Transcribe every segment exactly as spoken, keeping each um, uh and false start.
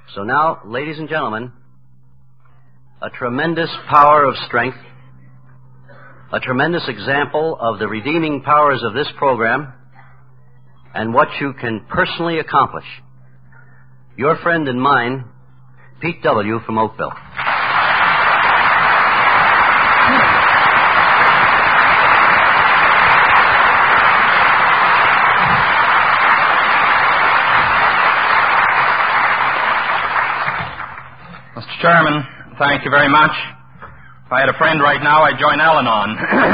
So now, ladies and gentlemen, a tremendous power of strength, a tremendous example of the redeeming powers of this program and what you can personally accomplish. Your friend and mine, Pete W. from Oakville. Mister Chairman, thank you very much. If I had a friend right now, I'd join Al-Anon.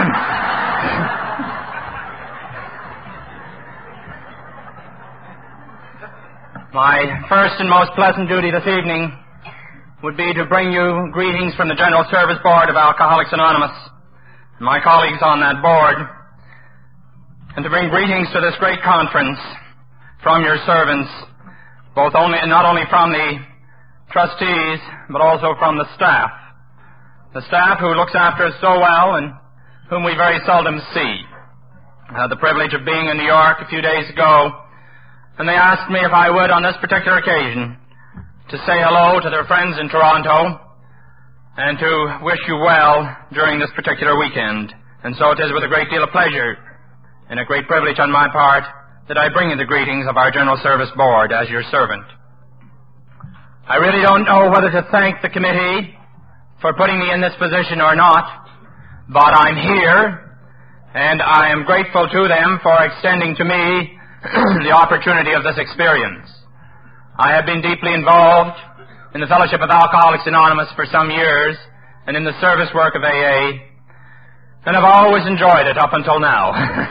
My first and most pleasant duty this evening would be to bring you greetings from the General Service Board of Alcoholics Anonymous, and my colleagues on that board, and to bring greetings to this great conference from your servants, both only and not only from the trustees, but also from the staff. The staff who looks after us so well and whom we very seldom see. I had the privilege of being in New York a few days ago, and they asked me if I would, on this particular occasion, to say hello to their friends in Toronto and to wish you well during this particular weekend. And so it is with a great deal of pleasure and a great privilege on my part that I bring you the greetings of our General Service Board as your servant. I really don't know whether to thank the committee for putting me in this position or not, but I'm here, and I am grateful to them for extending to me the opportunity of this experience. I have been deeply involved in the Fellowship of Alcoholics Anonymous for some years, and in the service work of A A, and I've always enjoyed it up until now.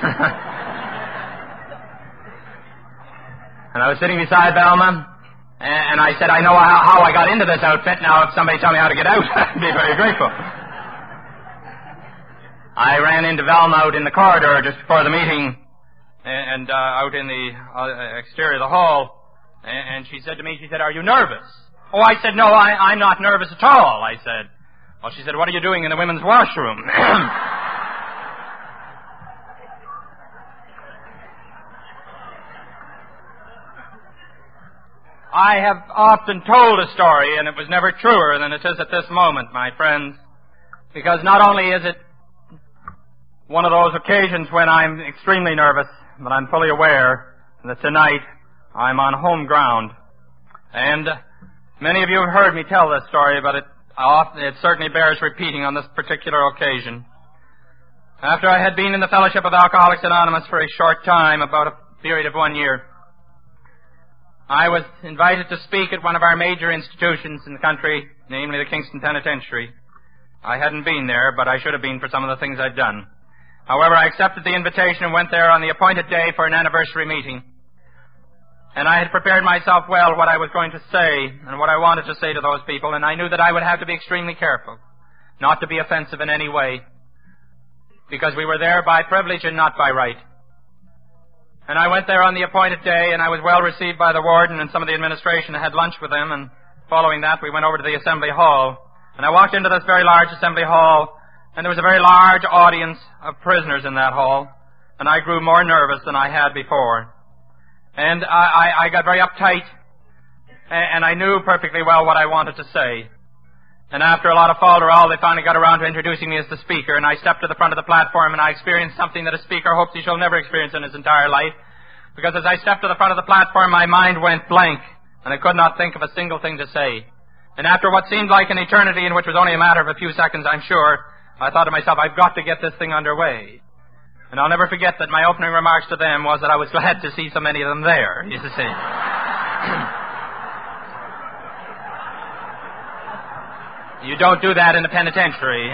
And I was sitting beside Velma, and I said, I know how, how I got into this outfit. Now, if somebody tell me how to get out, I'd be very grateful. I ran into Velma out in the corridor just before the meeting, and uh, out in the uh, exterior of the hall, and she said to me, she said, are you nervous? Oh, I said, no, I, I'm not nervous at all, I said. Well, she said, what are you doing in the women's washroom? I have often told a story, and it was never truer than it is at this moment, my friends, because not only is it one of those occasions when I'm extremely nervous, but I'm fully aware that tonight I'm on home ground. And many of you have heard me tell this story, but it, often, it certainly bears repeating on this particular occasion. After I had been in the Fellowship of Alcoholics Anonymous for a short time, about a period of one year, I was invited to speak at one of our major institutions in the country, namely the Kingston Penitentiary. I hadn't been there, but I should have been for some of the things I'd done. However, I accepted the invitation and went there on the appointed day for an anniversary meeting. And I had prepared myself well what I was going to say and what I wanted to say to those people, and I knew that I would have to be extremely careful, not to be offensive in any way, because we were there by privilege and not by right. And I went there on the appointed day, and I was well received by the warden and some of the administration. I had lunch with them, and following that, we went over to the assembly hall. And I walked into this very large assembly hall, and there was a very large audience of prisoners in that hall, and I grew more nervous than I had before. And I, I, I got very uptight, and, and I knew perfectly well what I wanted to say. And after a lot of falderall, they finally got around to introducing me as the speaker, and I stepped to the front of the platform, and I experienced something that a speaker hopes he shall never experience in his entire life, because as I stepped to the front of the platform, my mind went blank, and I could not think of a single thing to say. And after what seemed like an eternity, and which was only a matter of a few seconds, I'm sure, I thought to myself, I've got to get this thing underway. And I'll never forget that my opening remarks to them was that I was glad to see so many of them there, you see. You don't do that in the penitentiary.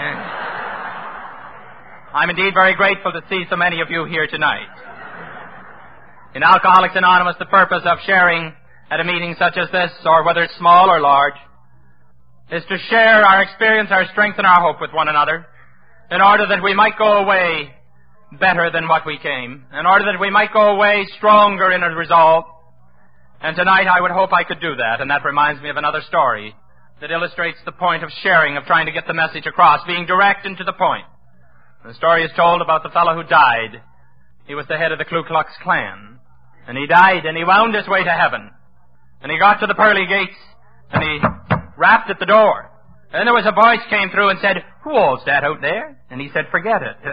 I'm indeed very grateful to see so many of you here tonight. In Alcoholics Anonymous, the purpose of sharing at a meeting such as this, or whether it's small or large, is to share our experience, our strength, and our hope with one another, in order that we might go away better than what we came, in order that we might go away stronger in a resolve. And tonight I would hope I could do that, and that reminds me of another story that illustrates the point of sharing, of trying to get the message across, being direct and to the point. The story is told about the fellow who died. He was the head of the Ku Klux Klan. And he died, and he wound his way to heaven. And he got to the pearly gates, And he rapped at the door. And there was a voice came through and said, "Who all's that out there?" And he said, "Forget it."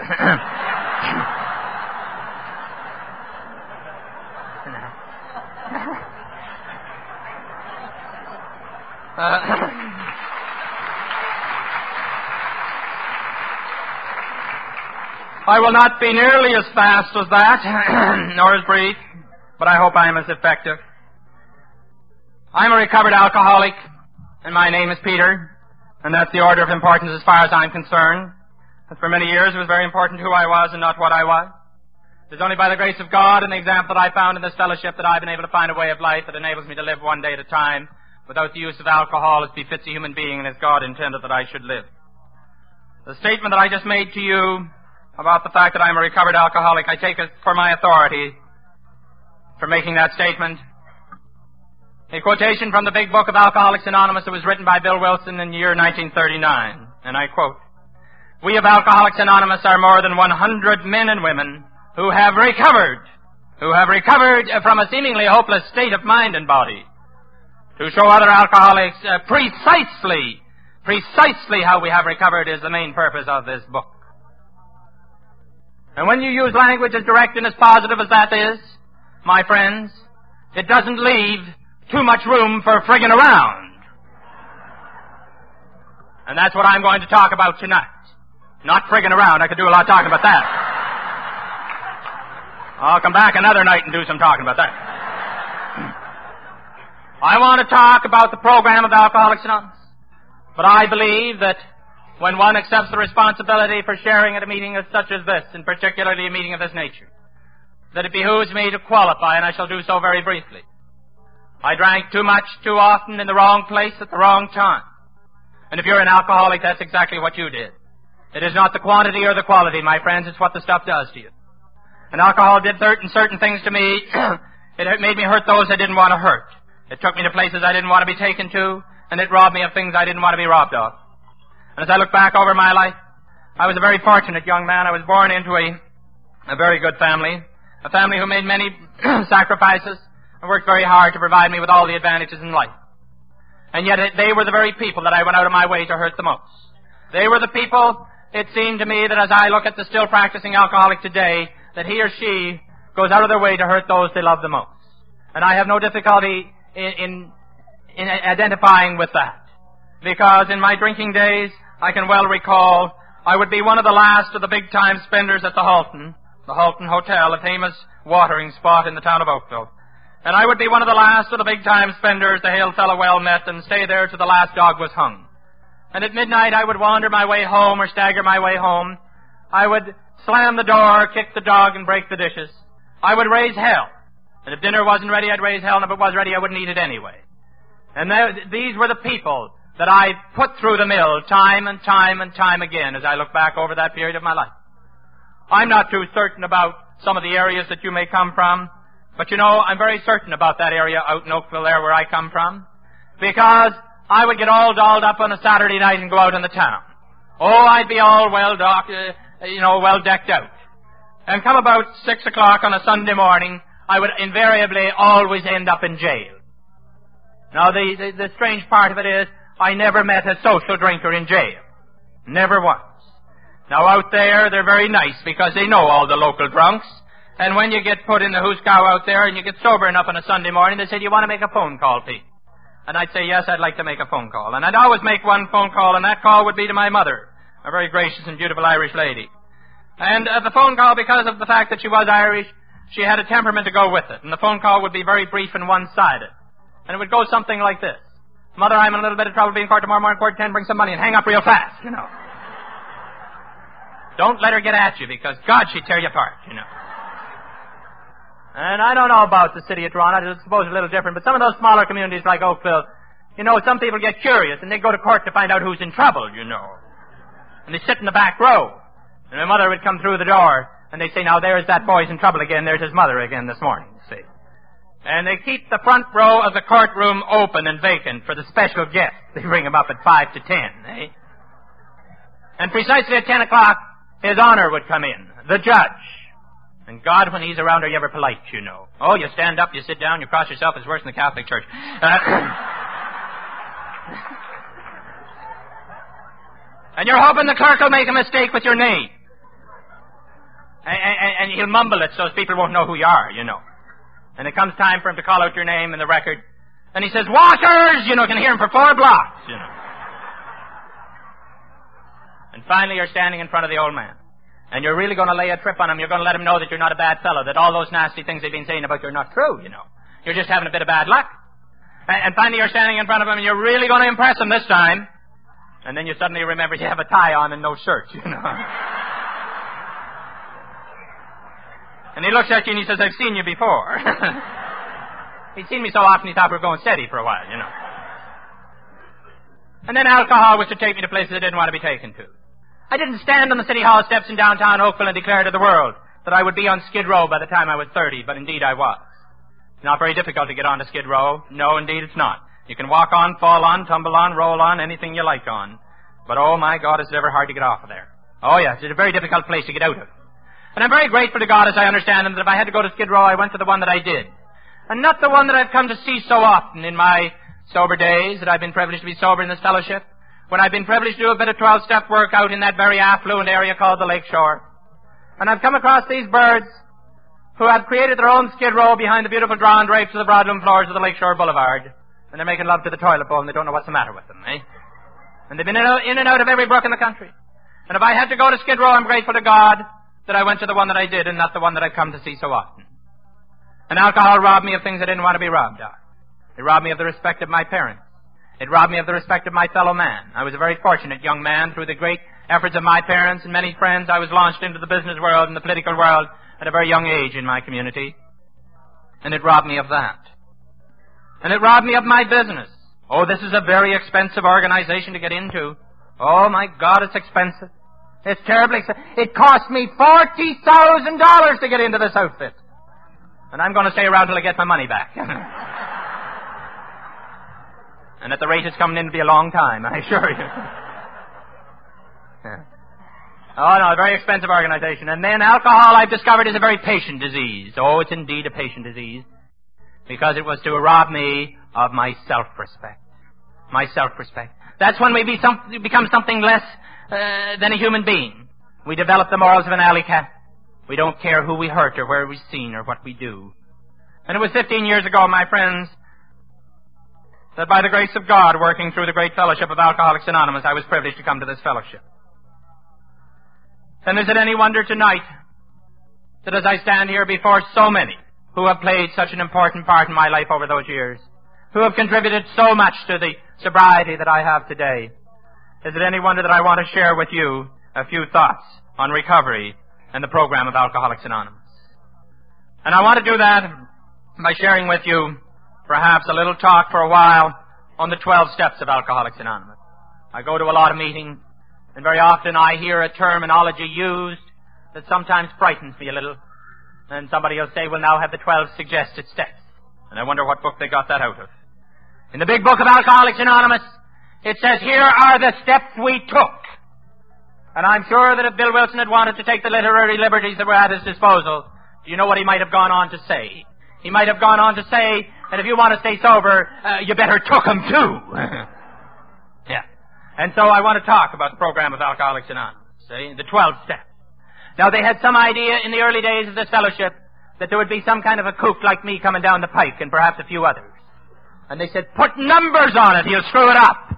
uh, I will not be nearly as fast as that, nor as brief, but I hope I am as effective. I'm a recovered alcoholic, and my name is Peter, and that's the order of importance as far as I'm concerned. And for many years it was very important who I was and not what I was. It is only by the grace of God and the example that I found in this fellowship that I've been able to find a way of life that enables me to live one day at a time without the use of alcohol as befits a human being and as God intended that I should live. The statement that I just made to you about the fact that I'm a recovered alcoholic, I take it for my authority for making that statement. A quotation from the big book of Alcoholics Anonymous that was written by Bill Wilson in the year nineteen thirty-nine, and I quote, "We of Alcoholics Anonymous are more than one hundred men and women who have recovered, who have recovered from a seemingly hopeless state of mind and body, to show other alcoholics uh, precisely, precisely how we have recovered is the main purpose of this book." And when you use language as direct and as positive as that is, my friends, it doesn't leave too much room for frigging around. And that's what I'm going to talk about tonight. Not frigging around. I could do a lot of talking about that. I'll come back another night and do some talking about that. I want to talk about the program of Alcoholics Anonymous. But I believe that when one accepts the responsibility for sharing at a meeting as such as this, and particularly a meeting of this nature, that it behooves me to qualify, and I shall do so very briefly. I drank too much, too often, in the wrong place at the wrong time. And if you're an alcoholic, that's exactly what you did. It is not the quantity or the quality, my friends, it's what the stuff does to you. And alcohol did certain, certain things to me. It made me hurt those I didn't want to hurt. It took me to places I didn't want to be taken to, and it robbed me of things I didn't want to be robbed of. And as I look back over my life, I was a very fortunate young man. I was born into a, a very good family, a family who made many sacrifices and worked very hard to provide me with all the advantages in life. And yet it, they were the very people that I went out of my way to hurt the most. They were the people, it seemed to me, that as I look at the still practicing alcoholic today, that he or she goes out of their way to hurt those they love the most. And I have no difficulty in, in, in identifying with that. Because in my drinking days, I can well recall, I would be one of the last of the big-time spenders at the Halton, the Halton Hotel, a famous watering spot in the town of Oakville. And I would be one of the last of the big-time spenders the hail fellow well met and stay there till the last dog was hung. And at midnight I would wander my way home or stagger my way home. I would slam the door, kick the dog, and break the dishes. I would raise hell. And if dinner wasn't ready, I'd raise hell, and if it was ready, I wouldn't eat it anyway. And there, these were the people that I put through the mill time and time and time again as I look back over that period of my life. I'm not too certain about some of the areas that you may come from, but you know, I'm very certain about that area out in Oakville there where I come from, because I would get all dolled up on a Saturday night and go out in the town. Oh, I'd be all well docked, uh, you know, well decked out. And come about six o'clock on a Sunday morning, I would invariably always end up in jail. Now, the, the, the strange part of it is, I never met a social drinker in jail. Never once. Now, out there, they're very nice because they know all the local drunks. And when you get put in the hoosegow out there and you get sober enough on a Sunday morning, they say, "Do you want to make a phone call, Pete?" And I'd say, "Yes, I'd like to make a phone call." And I'd always make one phone call, and that call would be to my mother, a very gracious and beautiful Irish lady. And uh, the phone call, because of the fact that she was Irish, she had a temperament to go with it. And the phone call would be very brief and one-sided. And it would go something like this. "Mother, I'm in a little bit of trouble being court tomorrow morning, quarter ten, bring some money," and hang up real fast, you know. Don't let her get at you, because God, she'd tear you apart, you know. And I don't know about the city of Toronto. I suppose it's a little different, but some of those smaller communities like Oakville, you know, some people get curious, and they go to court to find out who's in trouble, you know. And they sit in the back row. And my mother would come through the door, and they'd say, "Now, there's that boy's in trouble again. There's his mother again this morning," you see. And they keep the front row of the courtroom open and vacant for the special guests. They ring them up at five to ten, eh? And precisely at ten o'clock, His Honor would come in, the judge. And God, when he's around, are you ever polite, you know? Oh, you stand up, you sit down, you cross yourself. It's worse than the Catholic Church. Uh, And you're hoping the clerk will make a mistake with your name. And, and, and he'll mumble it so as people won't know who you are, you know. And it comes time for him to call out your name in the record. And he says, Waters! You know, you can hear him for four blocks, you know. And finally you're standing in front of the old man. And you're really going to lay a trip on him. You're going to let him know that you're not a bad fellow, that all those nasty things they've been saying about you are not true, you know. You're just having a bit of bad luck. And, and finally you're standing in front of him and you're really going to impress him this time. And then you suddenly remember you have a tie on and no shirt, you know. And he looks at you and he says, I've seen you before. He'd seen me so often he thought we were going steady for a while, you know. And then alcohol was to take me to places I didn't want to be taken to. I didn't stand on the City Hall steps in downtown Oakville and declare to the world that I would be on Skid Row by the time I was thirty, but indeed I was. It's not very difficult to get onto Skid Row. No, indeed it's not. You can walk on, fall on, tumble on, roll on, anything you like on. But oh my God, it's ever hard to get off of there. Oh yes, it's a very difficult place to get out of. And I'm very grateful to God, as I understand him, that if I had to go to Skid Row, I went to the one that I did. And not the one that I've come to see so often in my sober days, that I've been privileged to be sober in this fellowship, when I've been privileged to do a bit of twelve-step work out in that very affluent area called the Lake Shore. And I've come across these birds who have created their own Skid Row behind the beautiful drawn drapes of the broadloom floors of the Lake Shore Boulevard. And they're making love to the toilet bowl and they don't know what's the matter with them, eh? And they've been in and out of every brook in the country. And if I had to go to Skid Row, I'm grateful to God that I went to the one that I did and not the one that I've come to see so often. And alcohol robbed me of things I didn't want to be robbed of. It robbed me of the respect of my parents. It robbed me of the respect of my fellow man. I was a very fortunate young man. Through the great efforts of my parents and many friends, I was launched into the business world and the political world at a very young age in my community. And it robbed me of that. And it robbed me of my business. Oh, this is a very expensive organization to get into. Oh, my God, it's expensive. It's terribly expensive. It cost me forty thousand dollars to get into this outfit. And I'm going to stay around till I get my money back. And at the rate it's coming in to be a long time, I assure you. Yeah. Oh, no, a very expensive organization. And then alcohol, I've discovered, is a very patient disease. Oh, it's indeed a patient disease. Because it was to rob me of my self-respect. My self-respect. That's when we be some, become something less uh, than a human being. We develop the morals of an alley cat. We don't care who we hurt or where we're seen or what we do. And it was fifteen years ago, my friends, that by the grace of God, working through the great fellowship of Alcoholics Anonymous, I was privileged to come to this fellowship. And is it any wonder tonight that as I stand here before so many who have played such an important part in my life over those years, who have contributed so much to the sobriety that I have today, is it any wonder that I want to share with you a few thoughts on recovery and the program of Alcoholics Anonymous? And I want to do that by sharing with you perhaps a little talk for a while on the twelve steps of Alcoholics Anonymous. I go to a lot of meetings, and very often I hear a terminology used that sometimes frightens me a little. And somebody will say, we'll now have the twelve suggested steps. And I wonder what book they got that out of. In the big book of Alcoholics Anonymous, it says, here are the steps we took. And I'm sure that if Bill Wilson had wanted to take the literary liberties that were at his disposal, do you know what he might have gone on to say? He might have gone on to say that if you want to stay sober, uh, you better took 'em too. Yeah. And so I want to talk about the program of Alcoholics Anonymous, see, the twelve steps. Now, they had some idea in the early days of this fellowship that there would be some kind of a kook like me coming down the pike and perhaps a few others. And they said, put numbers on it, he'll screw it up.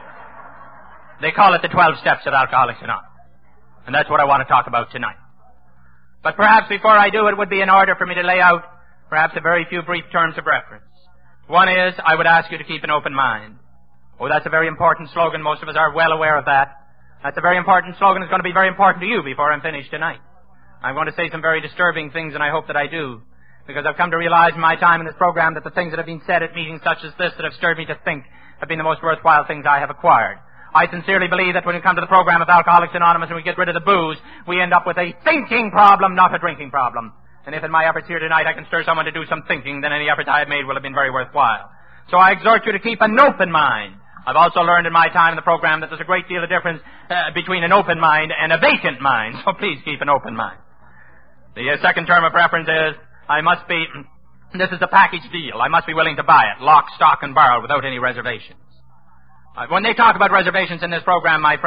They call it the twelve steps of Alcoholics Anonymous. And that's what I want to talk about tonight. But perhaps before I do, it would be in order for me to lay out perhaps a very few brief terms of reference. One is, I would ask you to keep an open mind. Oh, that's a very important slogan. Most of us are well aware of that. That's a very important slogan. It's going to be very important to you before I'm finished tonight. I'm going to say some very disturbing things, and I hope that I do, because I've come to realize in my time in this program that the things that have been said at meetings such as this that have stirred me to think have been the most worthwhile things I have acquired. I sincerely believe that when we come to the program of Alcoholics Anonymous and we get rid of the booze, we end up with a thinking problem, not a drinking problem. And if in my efforts here tonight I can stir someone to do some thinking, then any efforts I have made will have been very worthwhile. So I exhort you to keep an open mind. I've also learned in my time in the program that there's a great deal of difference uh, between an open mind and a vacant mind. So please keep an open mind. The uh, second term of reference is, I must be, this is a package deal. I must be willing to buy it, lock, stock, and barrel without any reservations. Uh, when they talk about reservations in this program, my friends,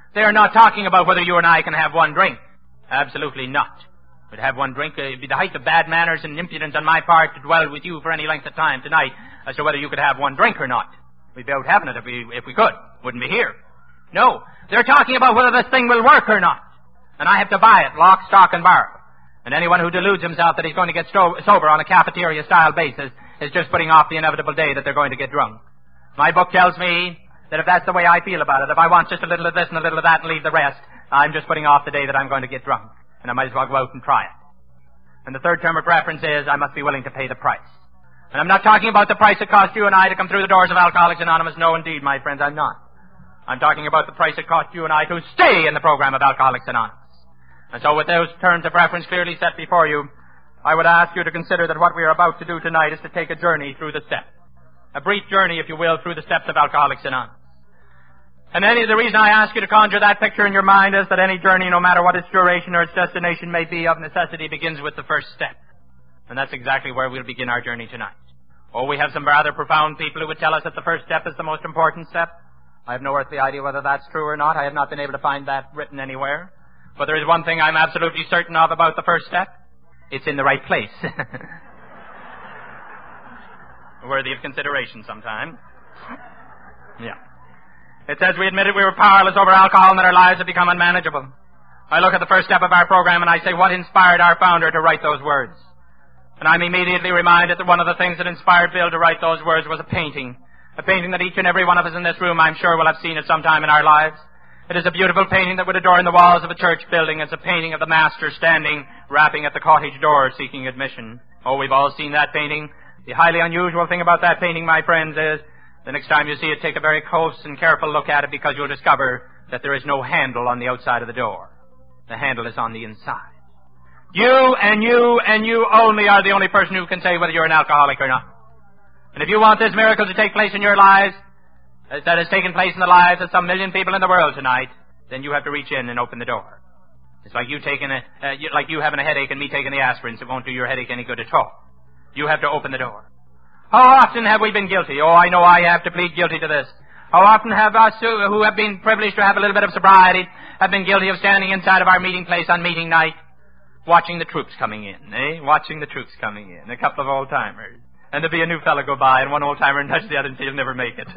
They are not talking about whether you and I can have one drink. Absolutely not. We'd have one drink. It'd be the height of bad manners and impudence on my part to dwell with you for any length of time tonight as to whether you could have one drink or not. We'd be out having it if we, if we could. Wouldn't be here. No. They're talking about whether this thing will work or not. And I have to buy it, lock, stock, and barrel. And anyone who deludes himself that he's going to get sto- sober on a cafeteria-style basis is just putting off the inevitable day that they're going to get drunk. My book tells me that if that's the way I feel about it, if I want just a little of this and a little of that and leave the rest, I'm just putting off the day that I'm going to get drunk. And I might as well go out and try it. And the third term of reference is I must be willing to pay the price. And I'm not talking about the price it cost you and I to come through the doors of Alcoholics Anonymous. No, indeed, my friends, I'm not. I'm talking about the price it cost you and I to stay in the program of Alcoholics Anonymous. And so with those terms of reference clearly set before you, I would ask you to consider that what we are about to do tonight is to take a journey through the steps. A brief journey, if you will, through the steps of Alcoholics Anonymous. And any, the reason I ask you to conjure that picture in your mind is that any journey, no matter what its duration or its destination may be, of necessity begins with the first step. And that's exactly where we'll begin our journey tonight. Oh, we have some rather profound people who would tell us that the first step is the most important step. I have no earthly idea whether that's true or not. I have not been able to find that written anywhere. But there is one thing I'm absolutely certain of about the first step. It's in the right place. Worthy of consideration sometime. Yeah. It says we admitted we were powerless over alcohol and that our lives had become unmanageable. I look at the first step of our program and I say, what inspired our founder to write those words? And I'm immediately reminded that one of the things that inspired Bill to write those words was a painting. A painting that each and every one of us in this room, I'm sure, will have seen at some time in our lives. It is a beautiful painting that would adorn the walls of a church building. It's a painting of the master standing, rapping at the cottage door, seeking admission. Oh, we've all seen that painting. The highly unusual thing about that painting, my friends, is the next time you see it, take a very close and careful look at it because you'll discover that there is no handle on the outside of the door. The handle is on the inside. You and you and you only are the only person who can say whether you're an alcoholic or not. And if you want this miracle to take place in your lives, as that has taken place in the lives of some million people in the world tonight, then you have to reach in and open the door. It's like you taking a, uh, you, like you having a headache and me taking the aspirins. It won't do your headache any good at all. You have to open the door. How often have we been guilty? Oh, I know I have to plead guilty to this. How often have us who, who have been privileged to have a little bit of sobriety have been guilty of standing inside of our meeting place on meeting night, watching the troops coming in, eh? Watching the troops coming in. A couple of old-timers. And there'd be a new fellow go by, and one old-timer nudge the other and say, he'll never make it.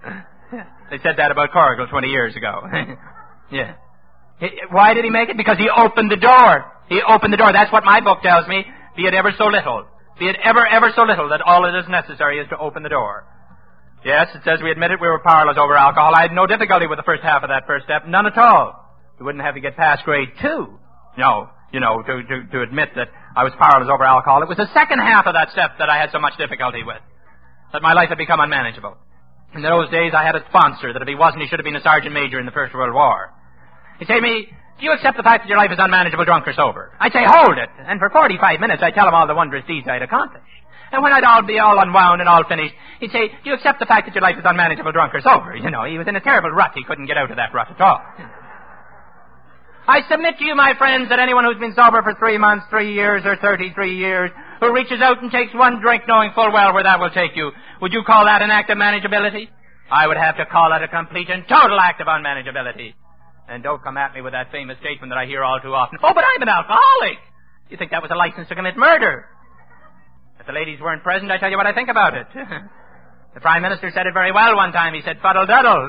They said that about Corrigal twenty years ago. Yeah. He, why did he make it? Because he opened the door. He opened the door. That's what my book tells me. Be it ever so little. Be it ever, ever so little that all that is necessary is to open the door. Yes, it says we admitted we were powerless over alcohol. I had no difficulty with the first half of that first step. None at all. We wouldn't have to get past grade two. No, you know, to, to, to admit that I was powerless over alcohol. It was the second half of that step that I had so much difficulty with. That my life had become unmanageable. In those days, I had a sponsor that if he wasn't, he should have been a sergeant major in the First World War. He'd say to me, do you accept the fact that your life is unmanageable, drunk or sober? I'd say, hold it. And for forty-five minutes, I'd tell him all the wondrous deeds I'd accomplished. And when I'd all be all unwound and all finished, he'd say, do you accept the fact that your life is unmanageable, drunk or sober? You know, he was in a terrible rut. He couldn't get out of that rut at all. I submit to you, my friends, that anyone who's been sober for three months, three years, or thirty-three years, who reaches out and takes one drink knowing full well where that will take you, would you call that an act of manageability? I would have to call it a complete and total act of unmanageability. And don't come at me with that famous statement that I hear all too often. Oh, but I'm an alcoholic. You think that was a license to commit murder? If the ladies weren't present, I tell you what I think about it. The Prime Minister said it very well one time. He said, fuddle-duddle.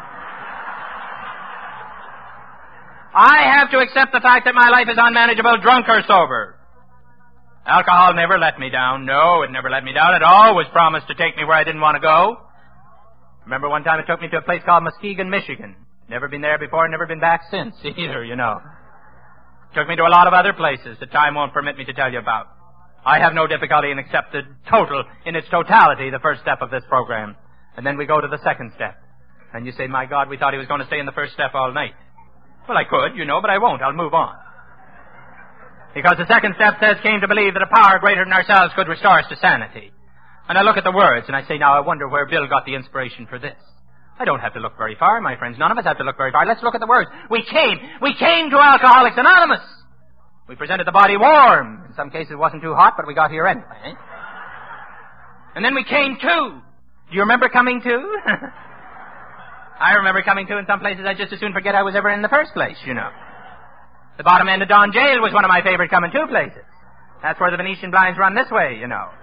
I have to accept the fact that my life is unmanageable, drunk or sober. Alcohol never let me down. No, it never let me down. It always promised to take me where I didn't want to go. Remember one time it took me to a place called Muskegon, Michigan. Never been there before, never been back since either, you know. Took me to a lot of other places that time won't permit me to tell you about. I have no difficulty in accepting total, in its totality, the first step of this program. And then we go to the second step. And you say, my God, we thought he was going to stay in the first step all night. Well, I could, you know, but I won't. I'll move on. Because the second step says, came to believe that a power greater than ourselves could restore us to sanity. And I look at the words and I say, now I wonder where Bill got the inspiration for this. I don't have to look very far, my friends. None of us have to look very far. Let's look at the words. We came. We came to Alcoholics Anonymous. We presented the body warm. In some cases it wasn't too hot, but we got here anyway. And then we came to. Do you remember coming to? I remember coming to in some places I'd just as soon forget I was ever in the first place, you know. The bottom end of Don Jail was one of my favorite coming-to places. That's where the Venetian blinds run this way, you know.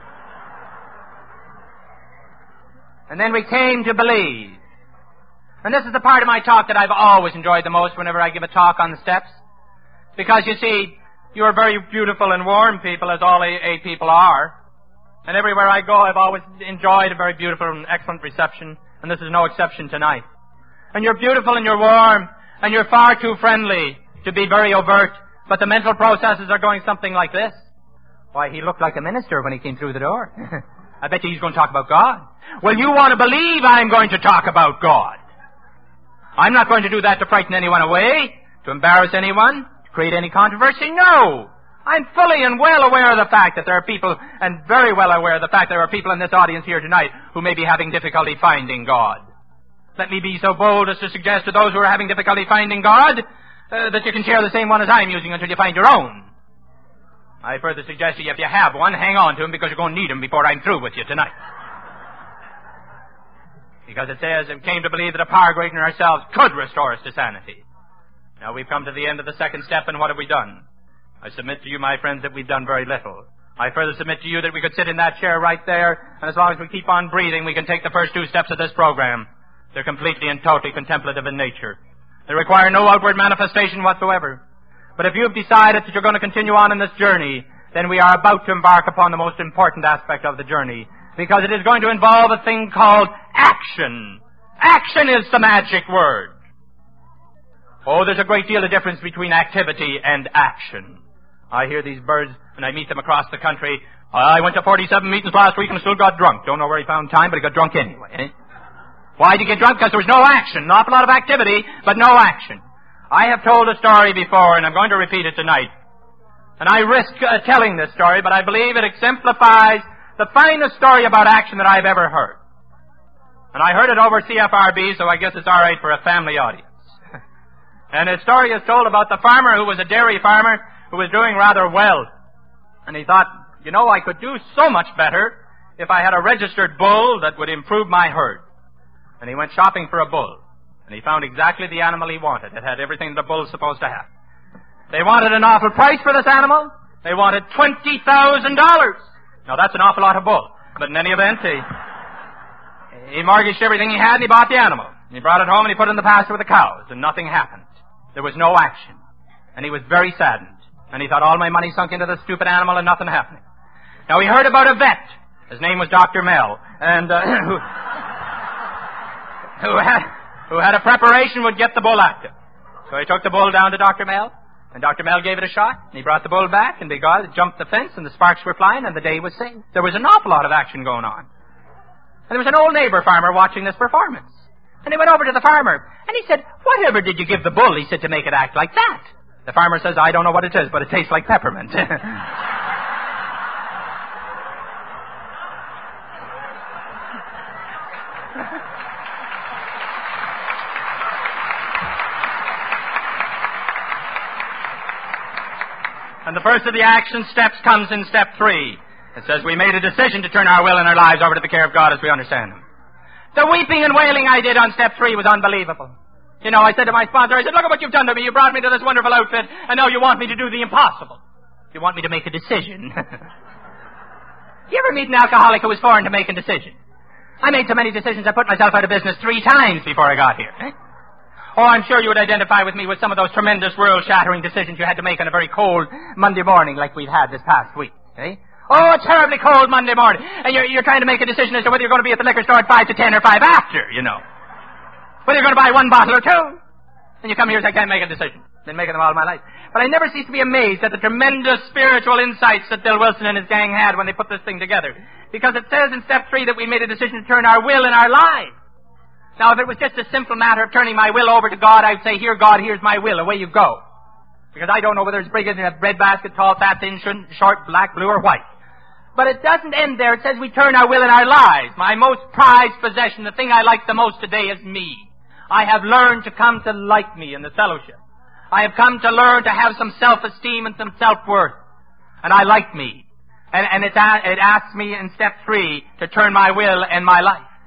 And then we came to believe. And this is the part of my talk that I've always enjoyed the most whenever I give a talk on the steps. Because, you see, you're very beautiful and warm people, as all A A people are. And everywhere I go, I've always enjoyed a very beautiful and excellent reception. And this is no exception tonight. And you're beautiful and you're warm. And you're far too friendly to be very overt. But the mental processes are going something like this. Why, he looked like a minister when he came through the door. I bet you he's going to talk about God. Well, you want to believe I'm going to talk about God. I'm not going to do that to frighten anyone away, to embarrass anyone, to create any controversy. No! I'm fully and well aware of the fact that there are people, and very well aware of the fact there are people in this audience here tonight who may be having difficulty finding God. Let me be so bold as to suggest to those who are having difficulty finding God uh, that you can share the same one as I'm using until you find your own. I further suggest to you, if you have one, hang on to him because you're going to need him before I'm through with you tonight. Because it says, and came to believe that a power greater than ourselves could restore us to sanity. Now we've come to the end of the second step, and what have we done? I submit to you, my friends, that we've done very little. I further submit to you that we could sit in that chair right there, and as long as we keep on breathing, we can take the first two steps of this program. They're completely and totally contemplative in nature. They require no outward manifestation whatsoever. But if you've decided that you're going to continue on in this journey, then we are about to embark upon the most important aspect of the journey, because it is going to involve a thing called action. Action is the magic word. Oh, there's a great deal of difference between activity and action. I hear these birds, and I meet them across the country. I went to forty-seven meetings last week and still got drunk. Don't know where he found time, but he got drunk anyway. Eh? Why did he get drunk? Because there was no action. An awful lot of activity, but no action. I have told a story before, and I'm going to repeat it tonight. And I risk uh, telling this story, but I believe it exemplifies the finest story about action that I've ever heard. And I heard it over C F R B, so I guess it's all right for a family audience. And his story is told about the farmer who was a dairy farmer who was doing rather well. And he thought, you know, I could do so much better if I had a registered bull that would improve my herd. And he went shopping for a bull. And he found exactly the animal he wanted. It had everything the bull's supposed to have. They wanted an awful price for this animal. They wanted twenty thousand dollars. Now, that's an awful lot of bull. But in any event, he, he mortgaged everything he had and he bought the animal. And he brought it home and he put it in the pasture with the cows. And nothing happened. There was no action. And he was very saddened. And he thought, all my money sunk into this stupid animal and nothing happening. Now, he heard about a vet. His name was Doctor Mel. And uh, who, who, had, who had a preparation would get the bull active. So he took the bull down to Doctor Mel. And Doctor Mel gave it a shot, and he brought the bull back, and begot, it jumped the fence, and the sparks were flying, and the day was saved. There was an awful lot of action going on. And there was an old neighbor farmer watching this performance. And he went over to the farmer, and he said, whatever did you give the bull, he said, to make it act like that? The farmer says, I don't know what it is, but it tastes like peppermint. And the first of the action steps comes in step three. It says we made a decision to turn our will and our lives over to the care of God as we understand Him. The weeping and wailing I did on step three was unbelievable. You know, I said to my sponsor, I said, look at what you've done to me. You brought me to this wonderful outfit, and now you want me to do the impossible. You want me to make a decision. You ever meet an alcoholic who was foreign to making decisions? I made so many decisions I put myself out of business three times before I got here. Eh? Oh, I'm sure you would identify with me with some of those tremendous world-shattering decisions you had to make on a very cold Monday morning like we've had this past week. Eh? Oh, a terribly cold Monday morning. And you're, you're trying to make a decision as to whether you're going to be at the liquor store at five to ten or five after, you know. Whether you're going to buy one bottle or two. And you come here and say, I can't make a decision. Been making them all my life. But I never cease to be amazed at the tremendous spiritual insights that Bill Wilson and his gang had when they put this thing together. Because it says in step three that we made a decision to turn our will and our lives. Now, if it was just a simple matter of turning my will over to God, I'd say, here, God, here's my will. Away you go. Because I don't know whether it's big in a bread basket, tall, fat, thin, short, black, blue, or white. But it doesn't end there. It says we turn our will and our lives. My most prized possession, the thing I like the most today is me. I have learned to come to like me in the fellowship. I have come to learn to have some self-esteem and some self-worth. And I like me. And, and it, it asks me in step three to turn my will and my life.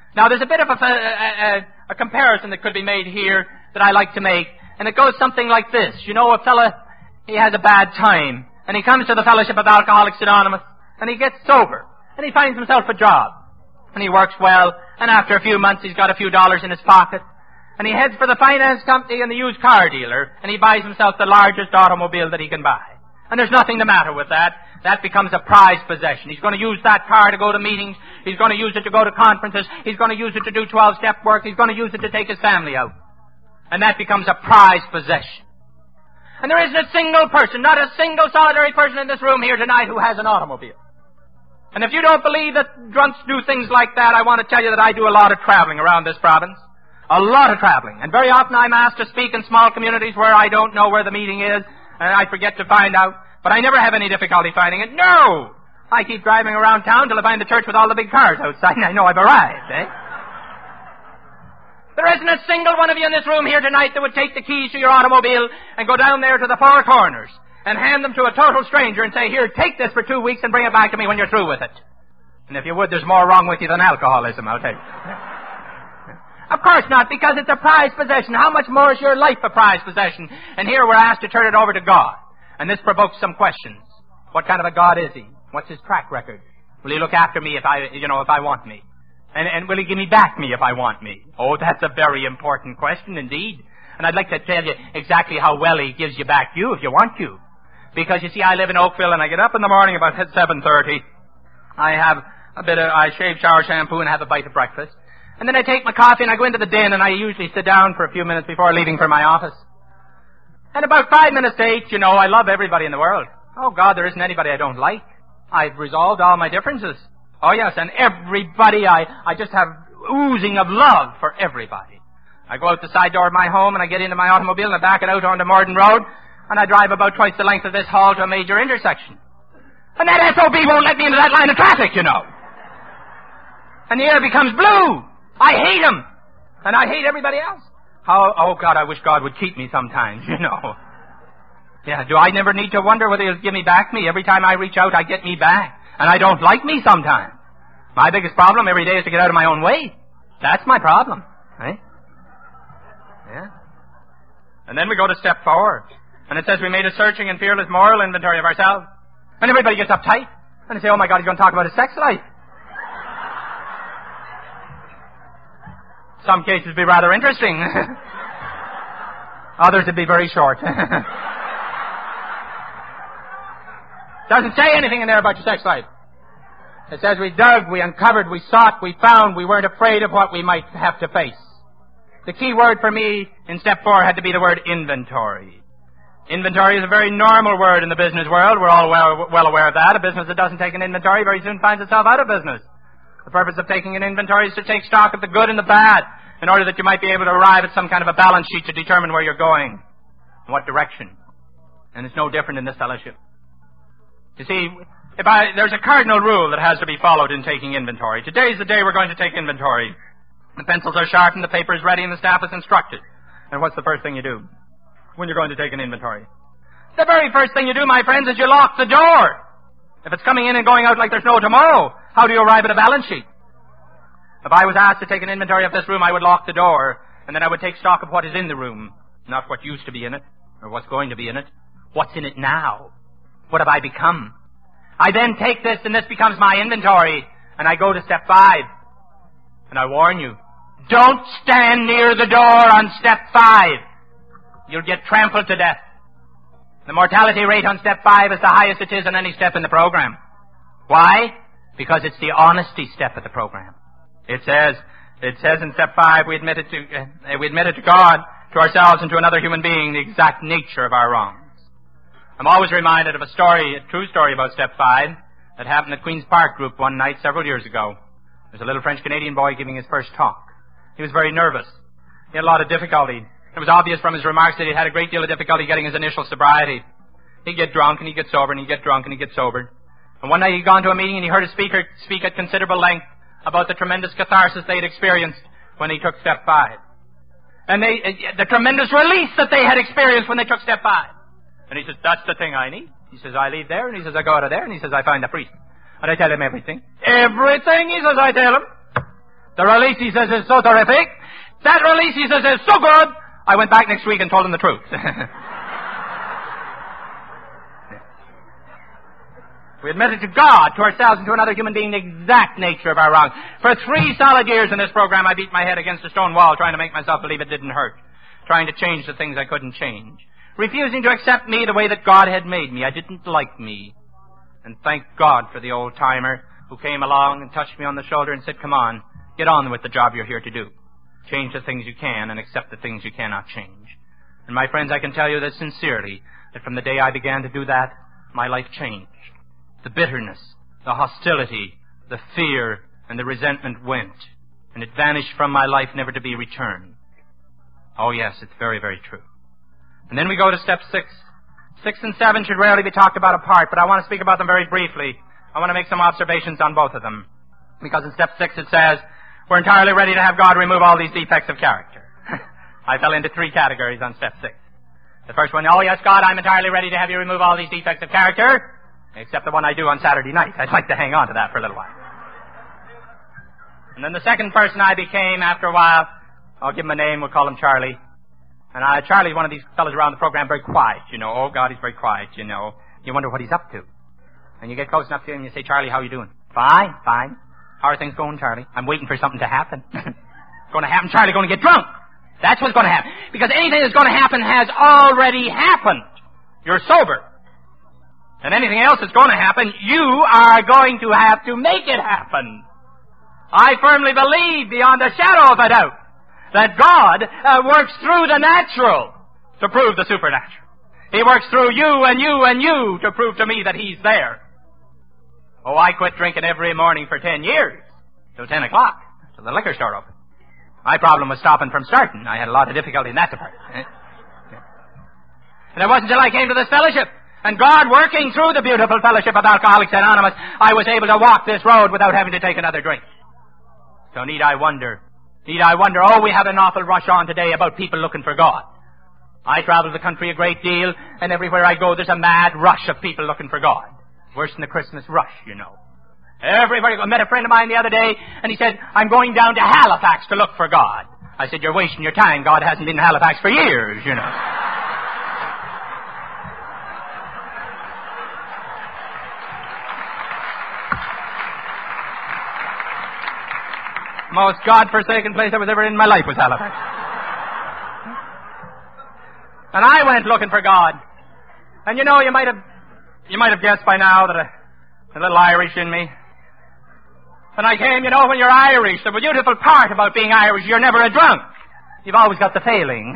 Now, there's a bit of a, a, a, a comparison that could be made here that I like to make, and it goes something like this. You know, a fella, he has a bad time, and he comes to the Fellowship of Alcoholics Anonymous, and he gets sober, and he finds himself a job, and he works well, and after a few months he's got a few dollars in his pocket, and he heads for the finance company and the used car dealer, and he buys himself the largest automobile that he can buy. And there's nothing the matter with that. That becomes a prized possession. He's going to use that car to go to meetings. He's going to use it to go to conferences. He's going to use it to do twelve-step work. He's going to use it to take his family out. And that becomes a prized possession. And there isn't a single person, not a single solitary person in this room here tonight who has an automobile. And if you don't believe that drunks do things like that, I want to tell you that I do a lot of traveling around this province. A lot of traveling. And very often I'm asked to speak in small communities where I don't know where the meeting is, and I forget to find out. But I never have any difficulty finding it. No! I keep driving around town till I find the church with all the big cars outside, and I know I've arrived, eh? There isn't a single one of you in this room here tonight that would take the keys to your automobile and go down there to the Four Corners and hand them to a total stranger and say, here, take this for two weeks and bring it back to me when you're through with it. And if you would, there's more wrong with you than alcoholism, I'll tell you. Of course not, because it's a prized possession. How much more is your life a prized possession? And here we're asked to turn it over to God. And this provokes some questions. What kind of a God is he? What's his track record? Will he look after me if I, you know, if I want me? And, and will he give me back me if I want me? Oh, that's a very important question indeed. And I'd like to tell you exactly how well he gives you back you if you want you. Because you see, I live in Oakville and I get up in the morning about seven thirty. I have a bit of, I shave, shower, shampoo, and have a bite of breakfast. And then I take my coffee and I go into the den and I usually sit down for a few minutes before leaving for my office. And about five minutes to eight, you know, I love everybody in the world. Oh, God, there isn't anybody I don't like. I've resolved all my differences. Oh, yes, and everybody, I, I just have oozing of love for everybody. I go out the side door of my home and I get into my automobile and I back it out onto Morden Road and I drive about twice the length of this hall to a major intersection. And that S O B won't let me into that line of traffic, you know. And the air becomes blue. I hate him. And I hate everybody else. How, oh, God, I wish God would keep me sometimes, you know. Yeah, do I never need to wonder whether he'll give me back me? Every time I reach out, I get me back. And I don't like me sometimes. My biggest problem every day is to get out of my own way. That's my problem. Right? Yeah. And then we go to step four. And it says we made a searching and fearless moral inventory of ourselves. And everybody gets uptight. And they say, oh, my God, he's going to talk about his sex life. Some cases would be rather interesting. Others would be very short. Doesn't say anything in there about your sex life. It says we dug, we uncovered, we sought, we found, we weren't afraid of what we might have to face. The key word for me in step four had to be the word inventory. Inventory is a very normal word in the business world. We're all well, well aware of that. A business that doesn't take an inventory very soon finds itself out of business. The purpose of taking an inventory is to take stock of the good and the bad in order that you might be able to arrive at some kind of a balance sheet to determine where you're going and what direction. And it's no different in this fellowship. You see, if I, there's a cardinal rule that has to be followed in taking inventory. Today's the day we're going to take inventory. The pencils are sharpened, the paper is ready, and the staff is instructed. And what's the first thing you do when you're going to take an inventory? The very first thing you do, my friends, is you lock the door. If it's coming in and going out like there's no tomorrow, how do you arrive at a balance sheet? If I was asked to take an inventory of this room, I would lock the door, and then I would take stock of what is in the room, not what used to be in it, or what's going to be in it. What's in it now? What have I become? I then take this, and this becomes my inventory, and I go to step five. And I warn you, don't stand near the door on step five. You'll get trampled to death. The mortality rate on step five is the highest it is on any step in the program. Why? Because it's the honesty step of the program. It says, it says in step five, we admit it to, uh, we admit it to God, to ourselves, and to another human being, the exact nature of our wrongs. I'm always reminded of a story, a true story about step five that happened at Queen's Park Group one night several years ago. There's a little French-Canadian boy giving his first talk. He was very nervous. He had a lot of difficulty. It was obvious from his remarks that he had a great deal of difficulty getting his initial sobriety. He'd get drunk and he'd get sober and he'd get drunk and he'd get sober. And one night he'd gone to a meeting and he heard a speaker speak at considerable length about the tremendous catharsis they had experienced when he took step five. And they, the tremendous release that they had experienced when they took step five. And he says, that's the thing I need. He says, I leave there, and he says, I go out of there, and he says, I find a priest. And I tell him everything. Everything, he says, I tell him. The release, he says, is so terrific. That release, he says, is so good. I went back next week and told him the truth. We admitted to God, to ourselves, and to another human being the exact nature of our wrong. For three solid years in this program, I beat my head against a stone wall trying to make myself believe it didn't hurt. Trying to change the things I couldn't change. Refusing to accept me the way that God had made me. I didn't like me. And thank God for the old-timer who came along and touched me on the shoulder and said, come on, get on with the job you're here to do. Change the things you can and accept the things you cannot change. And my friends, I can tell you that sincerely, that from the day I began to do that, my life changed. The bitterness, the hostility, the fear, and the resentment went, and it vanished from my life never to be returned. Oh yes, it's very, very true. And then we go to step six. Six and seven should rarely be talked about apart, but I want to speak about them very briefly. I want to make some observations on both of them. Because in step six it says, we're entirely ready to have God remove all these defects of character. I fell into three categories on step six. The first one, oh yes, God, I'm entirely ready to have you remove all these defects of character. Except the one I do on Saturday night. I'd like to hang on to that for a little while. And then the second person I became after a while, I'll give him a name, we'll call him Charlie. And uh, Charlie's one of these fellows around the program, very quiet, you know. Oh, God, he's very quiet, you know. You wonder what he's up to. And you get close enough to him and you say, Charlie, how are you doing? Fine, fine. How are things going, Charlie? I'm waiting for something to happen. It's going to happen, Charlie, going to get drunk. That's what's going to happen. Because anything that's going to happen has already happened. You're sober. And anything else that's going to happen, you are going to have to make it happen. I firmly believe, beyond a shadow of a doubt, that God uh, works through the natural to prove the supernatural. He works through you and you and you to prove to me that He's there. Oh, I quit drinking every morning for ten years, till ten o'clock, till the liquor store opened. My problem was stopping from starting. I had a lot of difficulty in that department. And it wasn't until I came to this fellowship, and God working through the beautiful fellowship of Alcoholics Anonymous, I was able to walk this road without having to take another drink. So need I wonder, need I wonder, oh, we have an awful rush on today about people looking for God. I travel the country a great deal, and everywhere I go there's a mad rush of people looking for God. Worse than the Christmas rush, you know. Everybody, I met a friend of mine the other day, and he said, I'm going down to Halifax to look for God. I said, you're wasting your time. God hasn't been in Halifax for years, you know. Most God-forsaken place I was ever in my life was Halifax. And I went looking for God. And you know, you might have, you might have guessed by now that a, a little Irish in me. And I came, you know, when you're Irish, the beautiful part about being Irish, you're never a drunk. You've always got the failing.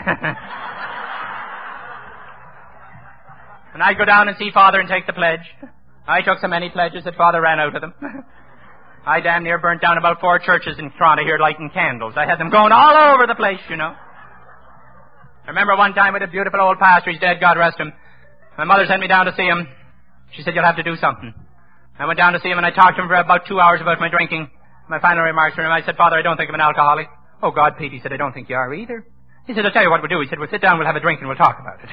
And I'd go down and see Father and take the pledge. I took so many pledges that Father ran out of them. I damn near burnt down about four churches in Toronto here lighting candles. I had them going all over the place, you know. I remember one time with a beautiful old pastor, he's dead, God rest him. My mother sent me down to see him. She said, you'll have to do something. I went down to see him and I talked to him for about two hours about my drinking. My final remarks to him, I said, Father, I don't think I'm an alcoholic. Oh, God, Pete, he said, I don't think you are either. He said, I'll tell you what we'll do. He said, we'll sit down, we'll have a drink and we'll talk about it.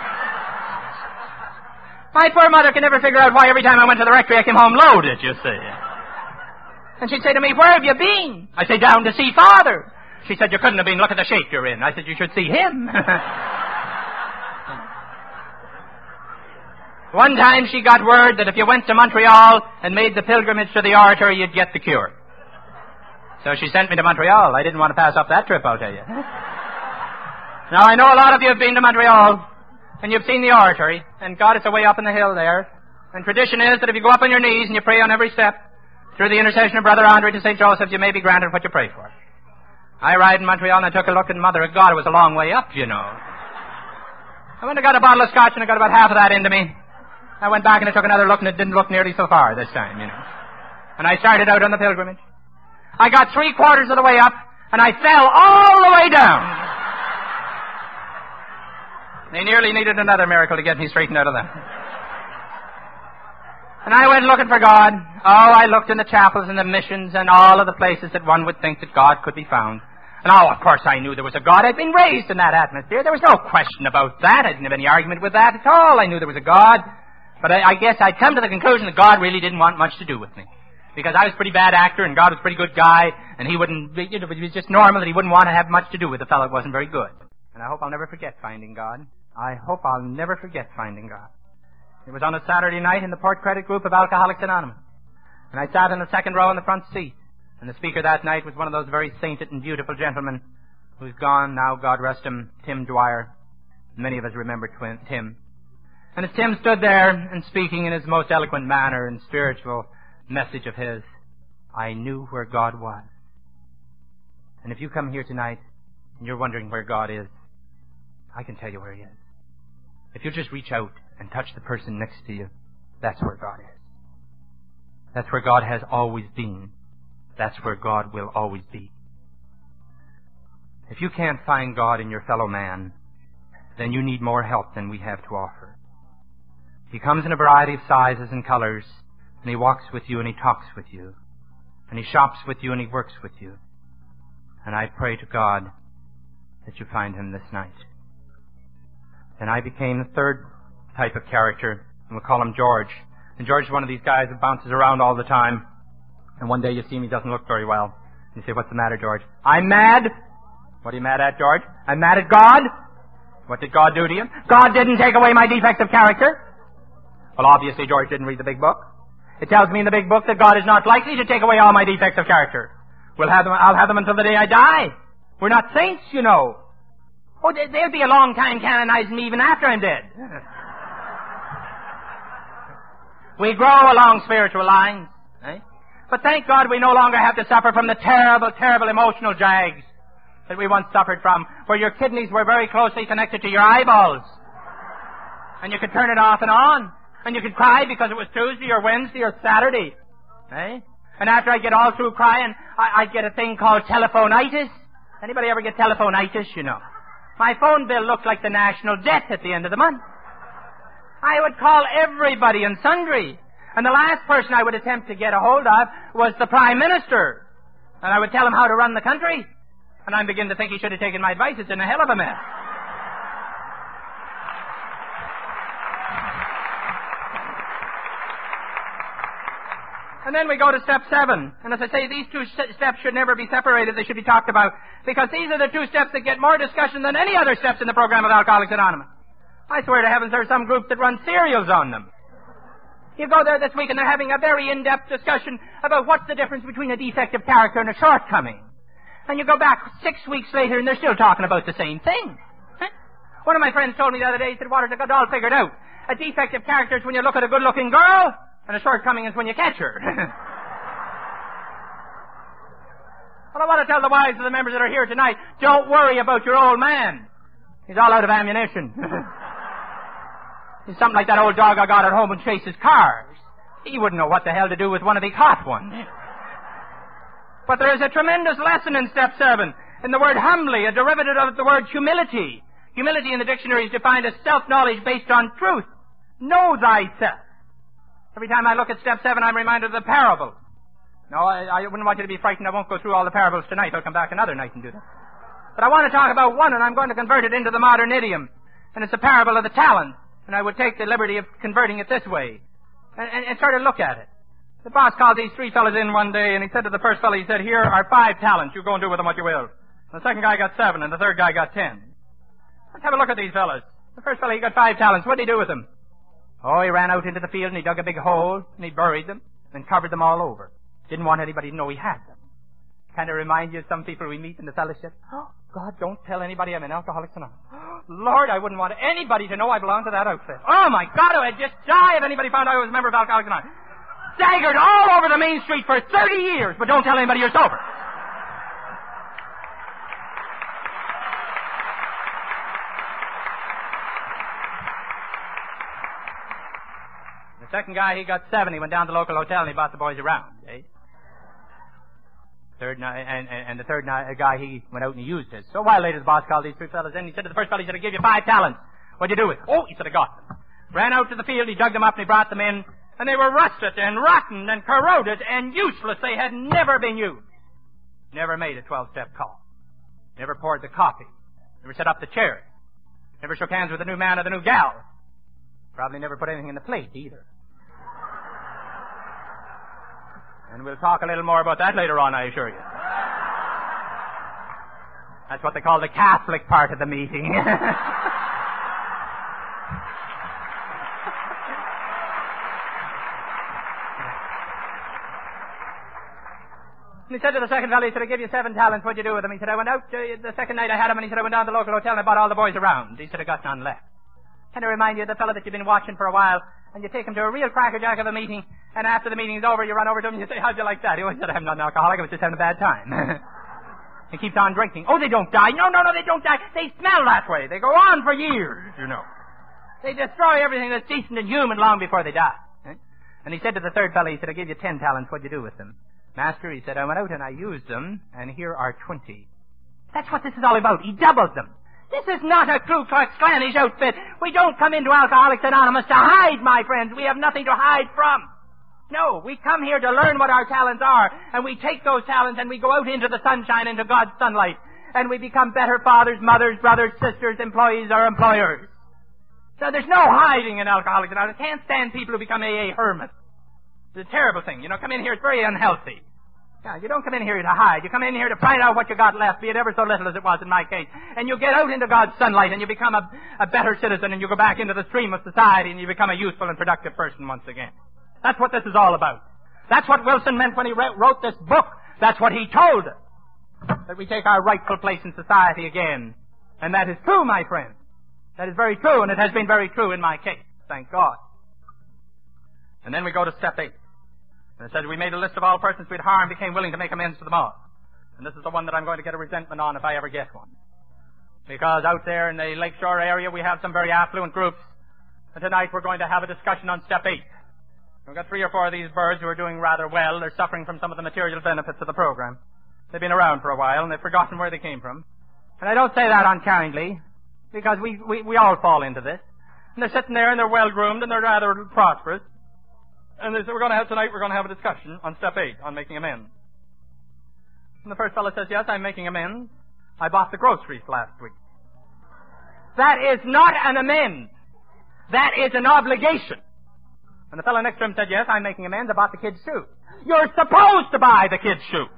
My poor mother could never figure out why every time I went to the rectory I came home loaded, you see. And she'd say to me, where have you been? I say, down to see Father. She said, you couldn't have been. Look at the shape you're in. I said, you should see him. One time she got word that if you went to Montreal and made the pilgrimage to the oratory, you'd get the cure. So she sent me to Montreal. I didn't want to pass up that trip, I'll tell you. Now, I know a lot of you have been to Montreal, and you've seen the oratory, and God is away up in the hill there. And tradition is that if you go up on your knees and you pray on every step, through the intercession of Brother Andre to Saint Joseph, you may be granted what you pray for. I arrived in Montreal and I took a look, and Mother of God, it was a long way up, you know. I went and got a bottle of scotch and I got about half of that into me. I went back and I took another look and it didn't look nearly so far this time, you know. And I started out on the pilgrimage. I got three quarters of the way up and I fell all the way down. They nearly needed another miracle to get me straightened out of that. And I went looking for God. Oh, I looked in the chapels and the missions and all of the places that one would think that God could be found. And oh, of course I knew there was a God. I'd been raised in that atmosphere. There was no question about that. I didn't have any argument with that at all. I knew there was a God. But I, I guess I'd come to the conclusion that God really didn't want much to do with me. Because I was a pretty bad actor and God was a pretty good guy, and he wouldn't, you know, it was just normal that he wouldn't want to have much to do with a fellow that wasn't very good. And I hope I'll never forget finding God. I hope I'll never forget finding God. It was on a Saturday night in the Port Credit Group of Alcoholics Anonymous. And I sat in the second row in the front seat. And the speaker that night was one of those very sainted and beautiful gentlemen who's gone now, God rest him, Tim Dwyer. Many of us remember twin, Tim. And as Tim stood there and speaking in his most eloquent manner and spiritual message of his, I knew where God was. And if you come here tonight and you're wondering where God is, I can tell you where he is. If you just reach out and touch the person next to you, that's where God is. That's where God has always been. That's where God will always be. If you can't find God in your fellow man, then you need more help than we have to offer. He comes in a variety of sizes and colors, and he walks with you and he talks with you, and he shops with you and he works with you. And I pray to God that you find him this night. And I became the third type of character, and we'll call him George. And George is one of these guys that bounces around all the time. And one day you see him, he doesn't look very well. And you say, what's the matter, George? I'm mad. What are you mad at, George? I'm mad at God. What did God do to you? God didn't take away my defects of character. Well, obviously George didn't read the big book. It tells me in the big book that God is not likely to take away all my defects of character. We'll have them, I'll have them until the day I die. We're not saints, you know. Oh, they'll be a long time canonizing me even after I'm dead. We grow along spiritual lines. Eh? But thank God we no longer have to suffer from the terrible, terrible emotional jags that we once suffered from, where your kidneys were very closely connected to your eyeballs. And you could turn it off and on. And you could cry because it was Tuesday or Wednesday or Saturday. Eh? And after I get all through crying, I, I get a thing called telephonitis. Anybody ever get telephonitis, you know? My phone bill looked like the national debt at the end of the month. I would call everybody and sundry. And the last person I would attempt to get a hold of was the Prime Minister. And I would tell him how to run the country. And I begin to think he should have taken my advice. It's in a hell of a mess. And then we go to step seven. And as I say, these two steps should never be separated. They should be talked about. Because these are the two steps that get more discussion than any other steps in the program of Alcoholics Anonymous. I swear to heavens there's some group that run serials on them. You go there this week and they're having a very in-depth discussion about what's the difference between a defective character and a shortcoming. And you go back six weeks later and they're still talking about the same thing. One of my friends told me the other day, he said, Waters, I got it all figured out. A defective character is when you look at a good-looking girl, and a shortcoming is when you catch her. Well, I want to tell the wives of the members that are here tonight, don't worry about your old man. He's all out of ammunition. He's something like that old dog I got at home and chases cars. He wouldn't know what the hell to do with one of these hot ones. But there is a tremendous lesson in step seven. In the word humbly, a derivative of the word humility. Humility in the dictionary is defined as self-knowledge based on truth. Know thyself. Every time I look at step seven, I'm reminded of the parable. No, I, I wouldn't want you to be frightened. I won't go through all the parables tonight. I'll come back another night and do that. But I want to talk about one, and I'm going to convert it into the modern idiom. And it's the parable of the talent. And I would take the liberty of converting it this way. And, and, and sort of look at it. The boss called these three fellas in one day, and he said to the first fellow, he said, here are five talents. You go and do with them what you will. The second guy got seven, and the third guy got ten. Let's have a look at these fellas. The first fellow, he got five talents. What did he do with them? Oh, he ran out into the field, and he dug a big hole, and he buried them, and covered them all over. Didn't want anybody to know he had them. Kind of remind you of some people we meet in the fellowship. Oh, God, don't tell anybody I'm an Alcoholics Anonymous. Lord, I wouldn't want anybody to know I belong to that outfit. Oh, my God, I'd just die if anybody found I was a member of Alcoholics Anonymous. Staggered all over the main street for thirty years, but don't tell anybody you're sober. The second guy, he got seven. He went down to the local hotel and he bought the boys around. Eh? Third night, and, and, and the third night, guy, he went out and he used his. So a while later, the boss called these three fellas in. He said to the first fellow, he said, I give you five talents. What'd you do with them? Oh, he said, I got them. Ran out to the field, he dug them up and he brought them in. And they were rusted and rotten and corroded and useless. They had never been used. Never made a twelve-step call. Never poured the coffee. Never set up the chairs. Never shook hands with the new man or the new gal. Probably never put anything in the plate either. And we'll talk a little more about that later on, I assure you. That's what they call the Catholic part of the meeting. And he said to the second fellow, he said, I give you seven talents, what'd you do with them? He said, I went out uh, the second night I had them, and he said, I went down to the local hotel and I bought all the boys around. He said, I got none left. Kind of remind you of the fellow that you've been watching for a while, and you take him to a real crackerjack of a meeting, and after the meeting's over, you run over to him and you say, how'd you like that? He always said, I'm not an alcoholic, I was just having a bad time. He keeps on drinking. Oh, they don't die. No, no, no, they don't die. They smell that way. They go on for years, you know. They destroy everything that's decent and human long before they die. Eh? And he said to the third fellow, he said, I gave you ten talents, what'd you do with them? Master, he said, I went out and I used them, and here are twenty. That's what this is all about. He doubled them. This is not a Ku Klux Klanish outfit. We don't come into Alcoholics Anonymous to hide, my friends. We have nothing to hide from. No, we come here to learn what our talents are, and we take those talents and we go out into the sunshine, into God's sunlight, and we become better fathers, mothers, brothers, sisters, employees, or employers. So there's no hiding in Alcoholics Anonymous. I can't stand people who become A A hermits. It's a terrible thing. You know, come in here, it's very unhealthy. Yeah, you don't come in here to hide. You come in here to find out what you got left, be it ever so little as it was in my case. And you get out into God's sunlight and you become a, a better citizen and you go back into the stream of society and you become a useful and productive person once again. That's what this is all about. That's what Wilson meant when he wrote this book. That's what he told us. That we take our rightful place in society again. And that is true, my friend. That is very true, and it has been very true in my case. Thank God. And then we go to step eight. And it said, we made a list of all persons we'd harmed, became willing to make amends to them all. And this is the one that I'm going to get a resentment on if I ever get one. Because out there in the Lakeshore area, we have some very affluent groups. And tonight we're going to have a discussion on step eight. We've got three or four of these birds who are doing rather well. They're suffering from some of the material benefits of the program. They've been around for a while, and they've forgotten where they came from. And I don't say that unkindly, because we, we, we all fall into this. And they're sitting there, and they're well-groomed, and they're rather prosperous. And they say, we're going to have tonight, we're going to have a discussion on step eight, on making amends. And the first fellow says, yes, I'm making amends. I bought the groceries last week. That is not an amend. That is an obligation. And the fellow next to him said, yes, I'm making amends. I bought the kids' shoes. You're supposed to buy the kids' shoes.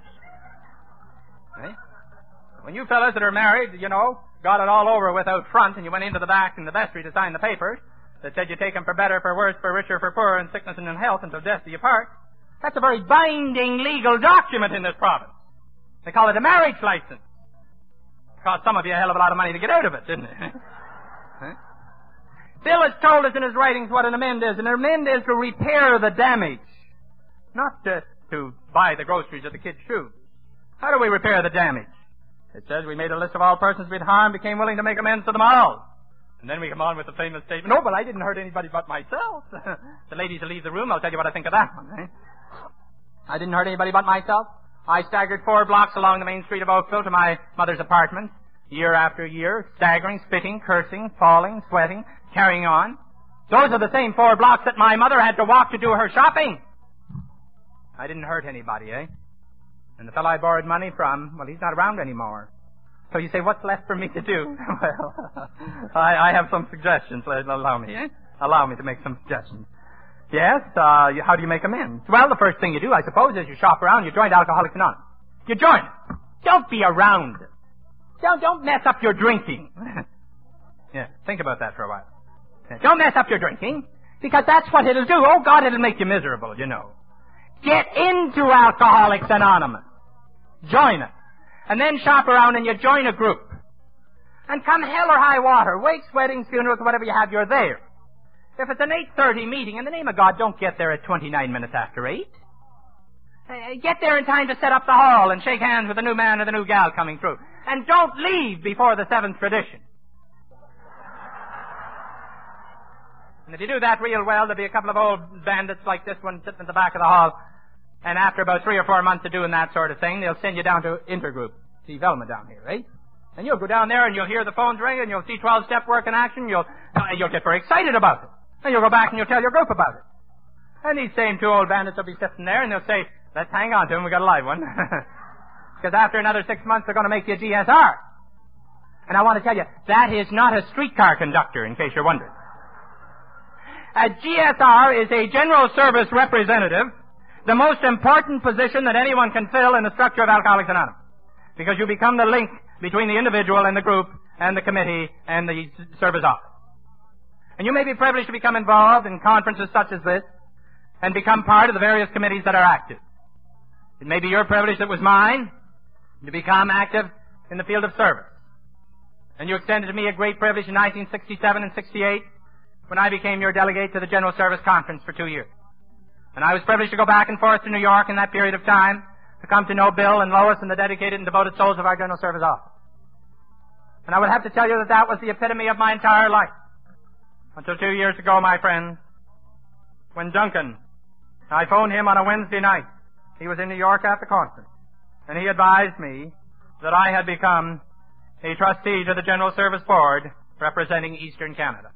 Okay? When you fellas that are married, you know, got it all over with out front, and you went into the back in the vestry to sign the papers that said you take them for better, for worse, for richer, for poorer, in sickness and in health, until death do you part. That's a very binding legal document in this province. They call it a marriage license. It cost some of you a hell of a lot of money to get out of it, didn't it? Huh? Bill has told us in his writings what an amend is. An amend is to repair the damage, not to, to buy the groceries or the kids' shoes. How do we repair the damage? It says we made a list of all persons we'd harmed, became willing to make amends to them all. And then we come on with the famous statement, oh, but I didn't hurt anybody but myself. The ladies will leave the room, I'll tell you what I think of that one. Eh? I didn't hurt anybody but myself. I staggered four blocks along the main street of Oakville to my mother's apartment, year after year, staggering, spitting, cursing, falling, sweating, carrying on. Those are the same four blocks that my mother had to walk to do her shopping. I didn't hurt anybody, eh? And the fellow I borrowed money from, well, he's not around anymore. So you say, what's left for me to do? Well, I, I have some suggestions. Allow me, eh? Allow me to make some suggestions. Yes, uh, how do you make amends? Well, the first thing you do, I suppose, is you shop around. You join Alcoholics Anonymous. You join. Don't be around. Don't, don't mess up your drinking. Yeah, think about that for a while. Don't mess up your drinking, because that's what it'll do. Oh, God, it'll make you miserable, you know. Get into Alcoholics Anonymous. Join it. And then shop around and you join a group. And come hell or high water, wakes, weddings, funerals, whatever you have, you're there. If it's an eight thirty meeting, in the name of God, don't get there at twenty-nine minutes after eight. Uh, get there in time to set up the hall and shake hands with the new man or the new gal coming through. And don't leave before the seventh tradition. And if you do that real well, there'll be a couple of old bandits like this one sitting in the back of the hall. And after about three or four months of doing that sort of thing, they'll send you down to Intergroup. See Velma down here, right? And you'll go down there and you'll hear the phones ring and you'll see twelve-step work in action. You'll, uh, you'll get very excited about it. And you'll go back and you'll tell your group about it. And these same two old bandits will be sitting there and they'll say, let's hang on to him, we got a live one. Because after another six months, they're going to make you a G S R. And I want to tell you, that is not a streetcar conductor, in case you're wondering. A G S R is a General Service Representative the most important position that anyone can fill in the structure of Alcoholics Anonymous, because you become the link between the individual and the group and the committee and the service office. And you may be privileged to become involved in conferences such as this and become part of the various committees that are active. It may be your privilege that was mine to become active in the field of service. And you extended to me a great privilege in nineteen sixty-seven and sixty-eight when I became your delegate to the General Service Conference for two years. And I was privileged to go back and forth to New York in that period of time to come to know Bill and Lois and the dedicated and devoted souls of our General Service Office. And I would have to tell you that that was the epitome of my entire life. Until two years ago, my friends, when Duncan, I phoned him on a Wednesday night. He was in New York at the conference. And he advised me that I had become a trustee to the General Service Board representing Eastern Canada.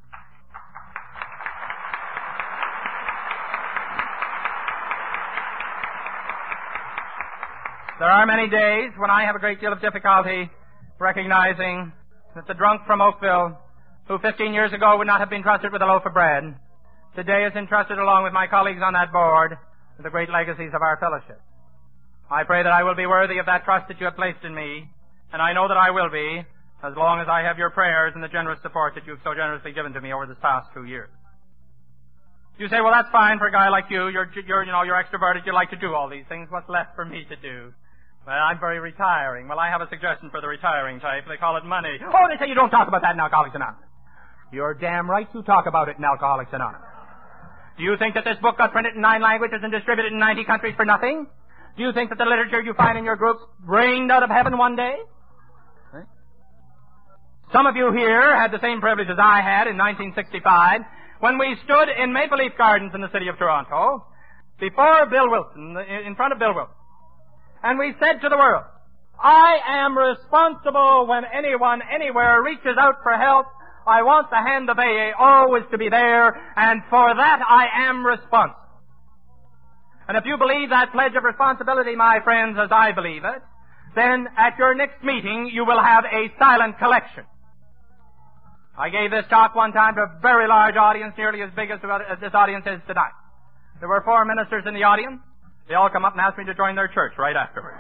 There are many days when I have a great deal of difficulty recognizing that the drunk from Oakville, who fifteen years ago would not have been trusted with a loaf of bread, today is entrusted along with my colleagues on that board with the great legacies of our fellowship. I pray that I will be worthy of that trust that you have placed in me, and I know that I will be, as long as I have your prayers and the generous support that you've so generously given to me over this past two years. You say, well, that's fine for a guy like you. You're, you're, you know, you're extroverted. You like to do all these things. What's left for me to do? Well, I'm very retiring. Well, I have a suggestion for the retiring type. They call it money. Oh, they say you don't talk about that in Alcoholics Anonymous. You're damn right you talk about it in Alcoholics Anonymous. Do you think that this book got printed in nine languages and distributed in ninety countries for nothing? Do you think that the literature you find in your groups rained out of heaven one day? Right? Some of you here had the same privilege as I had in nineteen sixty-five when we stood in Maple Leaf Gardens in the city of Toronto before Bill Wilson, in front of Bill Wilson. And we said to the world, I am responsible when anyone anywhere reaches out for help. I want the hand of A A always to be there, and for that I am responsible. And if you believe that pledge of responsibility, my friends, as I believe it, then at your next meeting you will have a silent collection. I gave this talk one time to a very large audience, nearly as big as this audience is tonight. There were four ministers in the audience. They all come up and ask me to join their church right afterwards.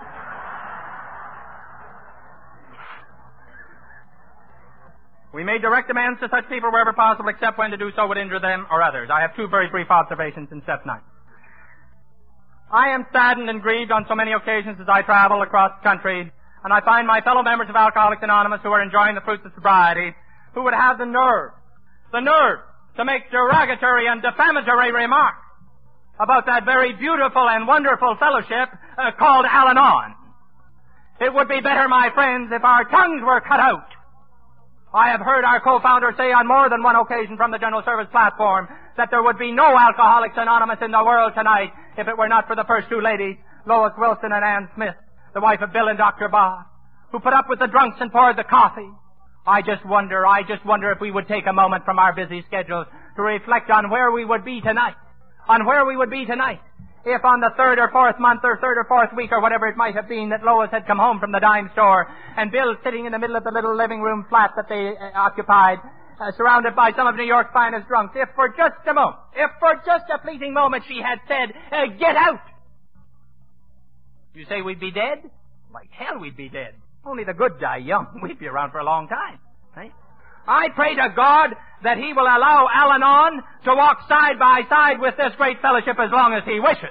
We made direct demands to such people wherever possible, except when to do so would injure them or others. I have two very brief observations in step nine. I am saddened and grieved on so many occasions as I travel across the country, and I find my fellow members of Alcoholics Anonymous who are enjoying the fruits of sobriety, who would have the nerve, the nerve to make derogatory and defamatory remarks about that very beautiful and wonderful fellowship uh, called Al-Anon. It would be better, my friends, if our tongues were cut out. I have heard our co-founder say on more than one occasion from the General Service platform that there would be no Alcoholics Anonymous in the world tonight if it were not for the first two ladies, Lois Wilson and Ann Smith, the wife of Bill and Doctor Bob, who put up with the drunks and poured the coffee. I just wonder, I just wonder if we would take a moment from our busy schedules to reflect on where we would be tonight, on where we would be tonight, if on the third or fourth month or third or fourth week or whatever it might have been that Lois had come home from the dime store and Bill sitting in the middle of the little living room flat that they uh, occupied, uh, surrounded by some of New York's finest drunks, if for just a moment, if for just a fleeting moment she had said, uh, get out! You say we'd be dead? Like hell we'd be dead. Only the good die young. We'd be around for a long time. Right? I pray to God that He will allow Al-Anon to walk side by side with this great fellowship as long as He wishes.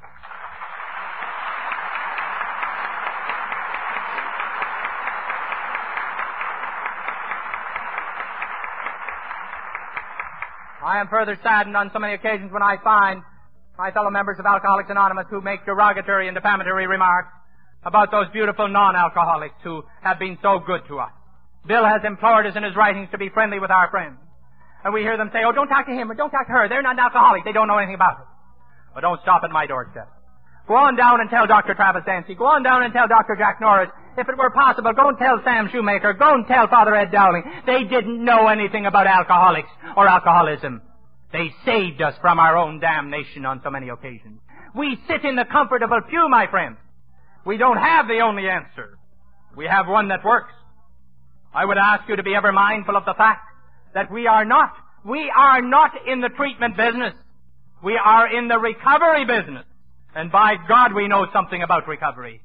I am further saddened on so many occasions when I find my fellow members of Alcoholics Anonymous who make derogatory and defamatory remarks about those beautiful non-alcoholics who have been so good to us. Bill has implored us in his writings to be friendly with our friends. And we hear them say, oh, don't talk to him or don't talk to her. They're not an alcoholic. They don't know anything about it. But don't stop at my doorstep. Go on down and tell Doctor Travis Dancy. Go on down and tell Doctor Jack Norris. If it were possible, go and tell Sam Shoemaker. Go and tell Father Ed Dowling. They didn't know anything about alcoholics or alcoholism. They saved us from our own damnation on so many occasions. We sit in the comfort of a pew, my friends. We don't have the only answer. We have one that works. I would ask you to be ever mindful of the fact that we are not, we are not in the treatment business. We are in the recovery business. And by God, we know something about recovery.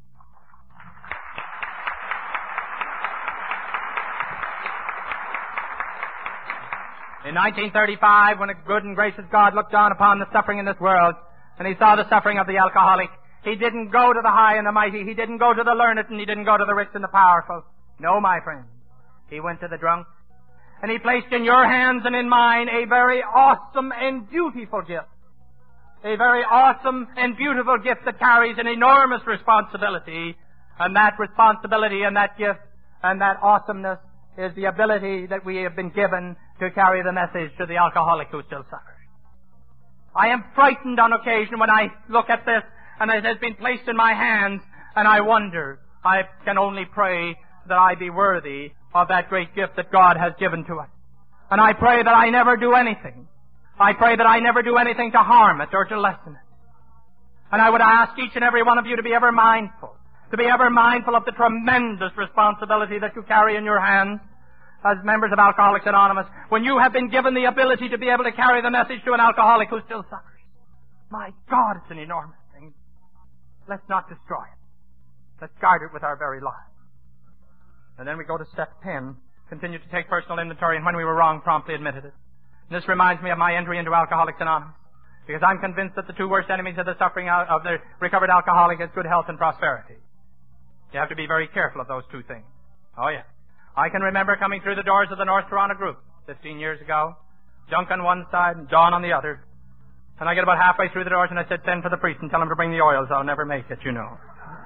In nineteen thirty-five, when a good and gracious God looked down upon the suffering in this world, and he saw the suffering of the alcoholic, he didn't go to the high and the mighty, he didn't go to the learned, and he didn't go to the rich and the powerful. No, my friend. He went to the drunk, and he placed in your hands and in mine a very awesome and beautiful gift. A very awesome and beautiful gift that carries an enormous responsibility, and that responsibility and that gift and that awesomeness is the ability that we have been given to carry the message to the alcoholic who still suffers. I am frightened on occasion when I look at this and it has been placed in my hands, and I wonder, I can only pray that I be worthy of that great gift that God has given to us. And I pray that I never do anything. I pray that I never do anything to harm it or to lessen it. And I would ask each and every one of you to be ever mindful, to be ever mindful of the tremendous responsibility that you carry in your hands as members of Alcoholics Anonymous, when you have been given the ability to be able to carry the message to an alcoholic who still suffers. My God, it's an enormous thing. Let's not destroy it. Let's guard it with our very lives. And then we go to step ten, continue to take personal inventory, and when we were wrong, promptly admitted it. And this reminds me of my entry into Alcoholics Anonymous, because I'm convinced that the two worst enemies of the suffering of the recovered alcoholic is good health and prosperity. You have to be very careful of those two things. Oh, yeah. I can remember coming through the doors of the North Toronto group fifteen years ago, Junk on one side and John on the other. And I get about halfway through the doors and I said, send for the priest and tell him to bring the oils. I'll never make it, you know.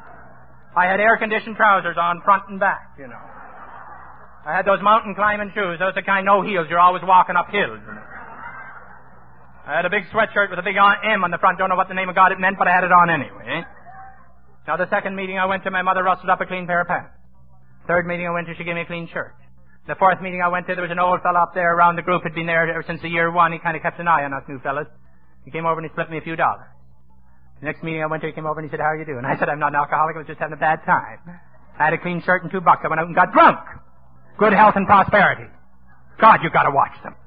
I had air-conditioned trousers on front and back, you know. I had those mountain climbing shoes, those the kind no heels, you're always walking up hills. You know. I had a big sweatshirt with a big M on the front. Don't know what the name of God it meant, but I had it on anyway. Now, the second meeting I went to, my mother rustled up a clean pair of pants. Third meeting I went to, she gave me a clean shirt. The fourth meeting I went to, there was an old fellow up there around the group, had been there ever since the year one. He kind of kept an eye on us new fellas. He came over and he slipped me a few dollars. The next meeting I went to, he came over and he said, how are you doing? I said, I'm not an alcoholic, I was just having a bad time. I had a clean shirt and two bucks. I went out and got drunk. Good health and prosperity. God, you've got to watch them.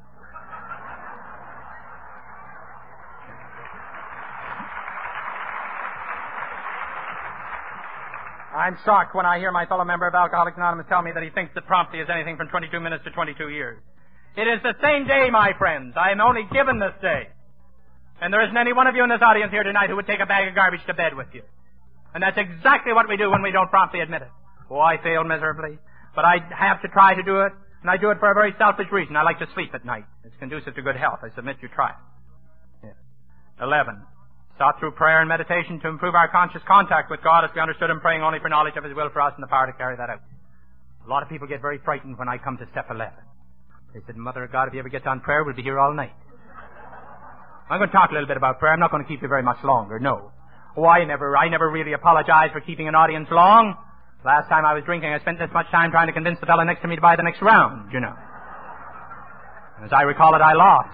I'm shocked when I hear my fellow member of Alcoholics Anonymous tell me that he thinks that promptly is anything from twenty-two minutes to twenty-two years. It is the same day, my friends. I am only given this day. And there isn't any one of you in this audience here tonight who would take a bag of garbage to bed with you. And that's exactly what we do when we don't promptly admit it. Oh, I fail miserably. But I have to try to do it, and I do it for a very selfish reason. I like to sleep at night. It's conducive to good health. I submit you try it. Yes. Eleven. Sought through prayer and meditation to improve our conscious contact with God as we understood Him, praying only for knowledge of His will for us and the power to carry that out. A lot of people get very frightened when I come to step eleven. They said, Mother of God, if you ever get on prayer, we'll be here all night. I'm going to talk a little bit about prayer. I'm not going to keep you very much longer, no. Oh, I never, I never really apologize for keeping an audience long. Last time I was drinking, I spent this much time trying to convince the fellow next to me to buy the next round, you know. As I recall it, I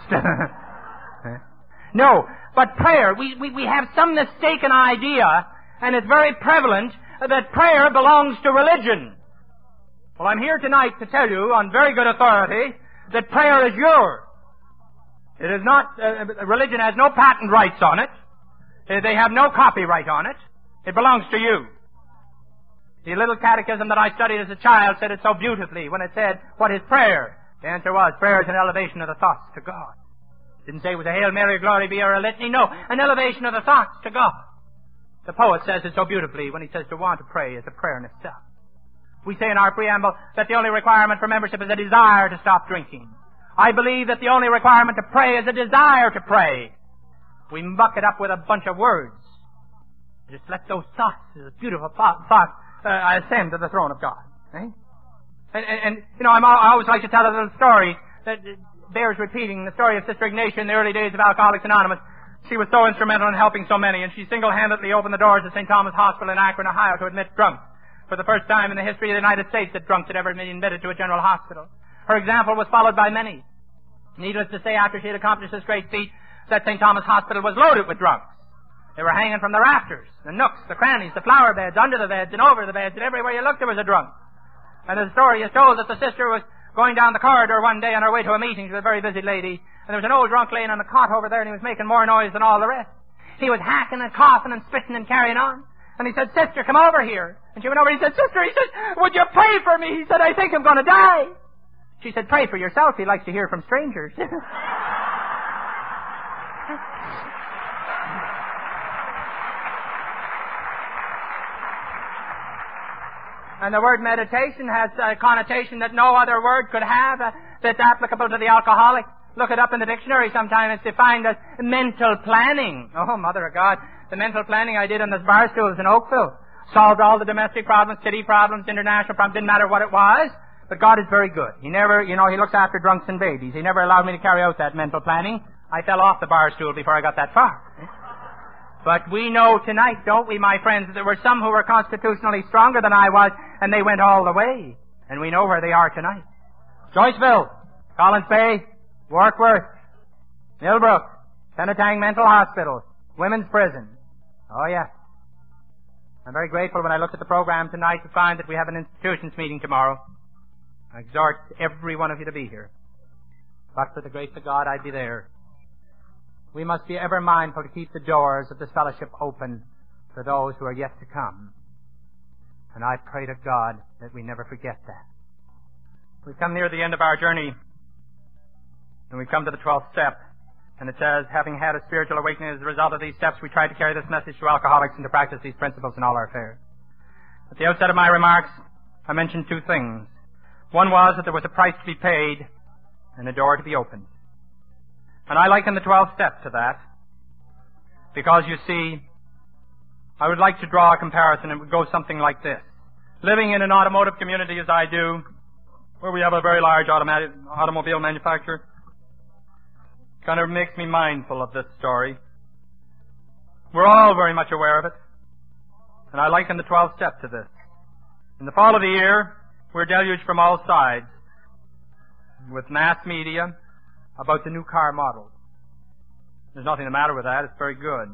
lost. No, but prayer, we, we, we have some mistaken idea, and it's very prevalent, that prayer belongs to religion. Well, I'm here tonight to tell you, on very good authority, that prayer is yours. It is not, uh, religion has no patent rights on it. Uh, they have no copyright on it. It belongs to you. The little catechism that I studied as a child said it so beautifully when it said, what is prayer? The answer was, prayer is an elevation of the thoughts to God. It didn't say it was a Hail Mary, glory be, or a litany. No, an elevation of the thoughts to God. The poet says it so beautifully when he says to want to pray is a prayer in itself. We say in our preamble that the only requirement for membership is a desire to stop drinking. I believe that the only requirement to pray is a desire to pray. We muck it up with a bunch of words. Just let those thoughts, those beautiful thoughts, uh, ascend to the throne of God. Eh? And, and, and, you know, I'm, I always like to tell a little story that bears repeating, the story of Sister Ignatia in the early days of Alcoholics Anonymous. She was so instrumental in helping so many, and she single-handedly opened the doors of Saint Thomas Hospital in Akron, Ohio, to admit drunks. For the first time in the history of the United States that drunks had ever been admitted to a general hospital. Her example was followed by many. Needless to say, after she had accomplished this great feat, that Saint Thomas Hospital was loaded with drunks. They were hanging from the rafters, the nooks, the crannies, the flower beds, under the beds, and over the beds, and everywhere you looked there was a drunk. And the story is told that the sister was going down the corridor one day on her way to a meeting. She was a very busy lady, and there was an old drunk laying on the cot over there, and he was making more noise than all the rest. he was hacking and coughing and spitting and carrying on. And he said, "Sister, come over here." And she went over. He said, "Sister," he said, "would you pray for me?" He said, "I think I'm going to die." She said, "Pray for yourself. He likes to hear from strangers." And the word meditation has a connotation that no other word could have, uh, that's applicable to the alcoholic. Look it up in the dictionary sometime. It's defined as mental planning. Oh, Mother of God. The mental planning I did on those bar stools in Oakville solved all the domestic problems, city problems, international problems. Didn't matter what it was. But God is very good. He never, you know, He looks after drunks and babies. He never allowed me to carry out that mental planning. I fell off the bar stool before I got that far. But we know tonight, don't we, my friends, that there were some who were constitutionally stronger than I was, and they went all the way. And we know where they are tonight. Joyceville, Collins Bay, Warkworth, Millbrook, Penetang Mental Hospital, Women's Prison. Oh, yes. I'm very grateful when I looked at the program tonight to find that we have an institutions meeting tomorrow. I exhort every one of you to be here. But for the grace of God, I'd be there. We must be ever mindful to keep the doors of this fellowship open for those who are yet to come. And I pray to God that we never forget that. We've come near the end of our journey, and we've come to the twelfth step. And it says, having had a spiritual awakening as a result of these steps, we try to carry this message to alcoholics and to practice these principles in all our affairs. At the outset of my remarks, I mentioned two things. One was that there was a price to be paid and a door to be opened. And I liken the twelfth step to that, because you see, I would like to draw a comparison. It would go something like this. Living in an automotive community as I do, where we have a very large automatic, automobile manufacturer, kind of makes me mindful of this story. We're all very much aware of it. And I liken the twelfth step to this. In the fall of the year, we're deluged from all sides with mass media about the new car models. There's nothing the matter with that. It's very good.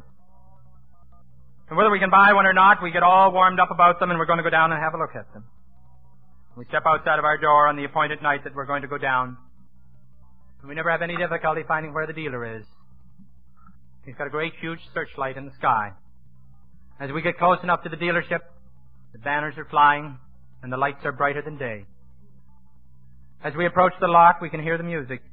And whether we can buy one or not, we get all warmed up about them, and we're going to go down and have a look at them. We step outside of our door on the appointed night that we're going to go down. And we never have any difficulty finding where the dealer is. He's got a great, huge searchlight in the sky. As we get close enough to the dealership, the banners are flying, and the lights are brighter than day. As we approach the lot, we can hear the music.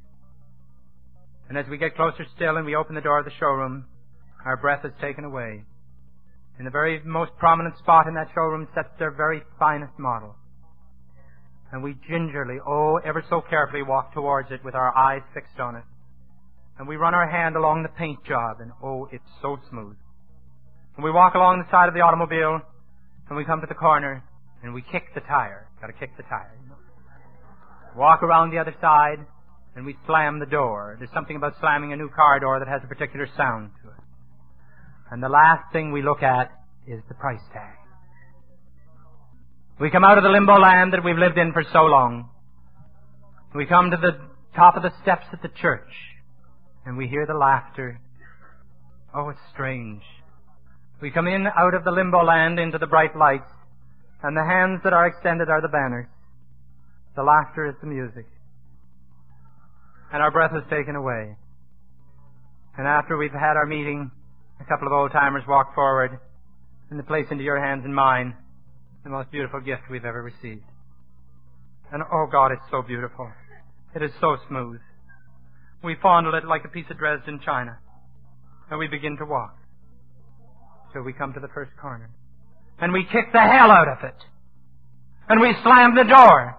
And as we get closer still and we open the door of the showroom, our breath is taken away. In the very most prominent spot in that showroom sits their very finest model. And we gingerly, oh, ever so carefully walk towards it with our eyes fixed on it. And we run our hand along the paint job, and oh, it's so smooth. And we walk along the side of the automobile, and we come to the corner, and we kick the tire. Gotta kick the tire. You know? Walk around the other side, and we slam the door. There's something about slamming a new car door that has a particular sound to it. And the last thing we look at is the price tag. We come out of the limbo land that we've lived in for so long. We come to the top of the steps at the church, and we hear the laughter. Oh, it's strange. We come in out of the limbo land into the bright lights, and the hands that are extended are the banners. The laughter is the music. And our breath is taken away. And after we've had our meeting, a couple of old-timers walk forward and place into your hands and mine the most beautiful gift we've ever received. And oh God, it's so beautiful. It is so smooth. We fondle it like a piece of Dresden china. And we begin to walk till we come to the first corner. And we kick the hell out of it. And we slam the door.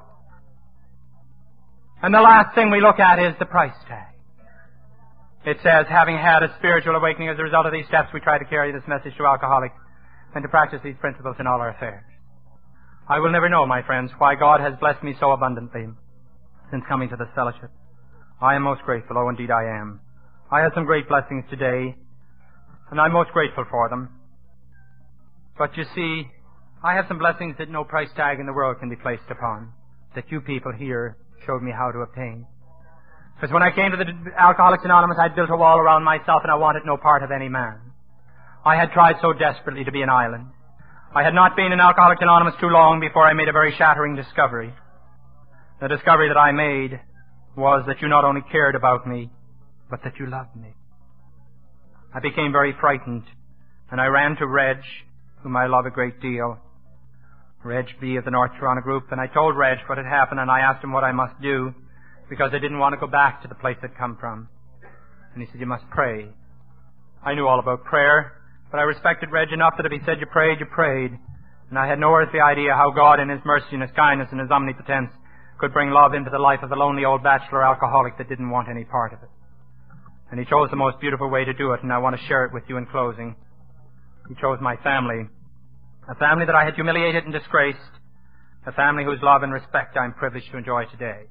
And the last thing we look at is the price tag. It says, having had a spiritual awakening as a result of these steps, we try to carry this message to alcoholics and to practice these principles in all our affairs. I will never know, my friends, why God has blessed me so abundantly since coming to this fellowship. I am most grateful. Oh, indeed I am. I had some great blessings today, and I'm most grateful for them. But you see, I have some blessings that no price tag in the world can be placed upon, that you people here showed me how to obtain. Because when I came to the Alcoholics Anonymous, I'd built a wall around myself, and I wanted no part of any man. I had tried so desperately to be an island. I had not been in Alcoholics Anonymous too long before I made a very shattering discovery. The discovery that I made was that you not only cared about me, but that you loved me. I became very frightened, and I ran to Reg, whom I love a great deal, Reg B of the North Toronto group, and I told Reg what had happened, and I asked him what I must do, because I didn't want to go back to the place I'd come from. And he said, you must pray. I knew all about prayer, but I respected Reg enough that if he said you prayed, you prayed. And I had no earthly idea how God in His mercy and His kindness and His omnipotence could bring love into the life of a lonely old bachelor alcoholic that didn't want any part of it. And He chose the most beautiful way to do it, and I want to share it with you in closing. He chose my family. A family that I had humiliated and disgraced. A family whose love and respect I am privileged to enjoy today.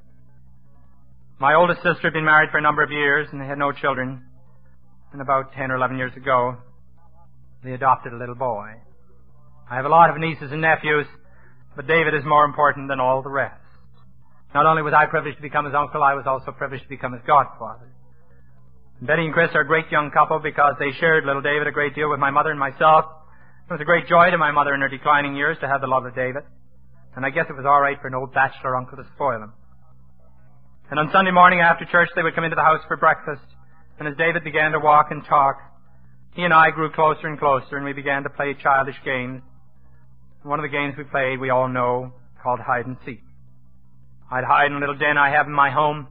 My oldest sister had been married for a number of years, and they had no children. And about ten or eleven years ago, they adopted a little boy. I have a lot of nieces and nephews, but David is more important than all the rest. Not only was I privileged to become his uncle, I was also privileged to become his godfather. Betty and Chris are a great young couple because they shared little David a great deal with my mother and myself. It was a great joy to my mother in her declining years to have the love of David. And I guess it was all right for an old bachelor uncle to spoil him. And on Sunday morning after church, they would come into the house for breakfast. And as David began to walk and talk, he and I grew closer and closer, and we began to play childish games. One of the games we played, we all know, called hide and seek. I'd hide in a little den I have in my home,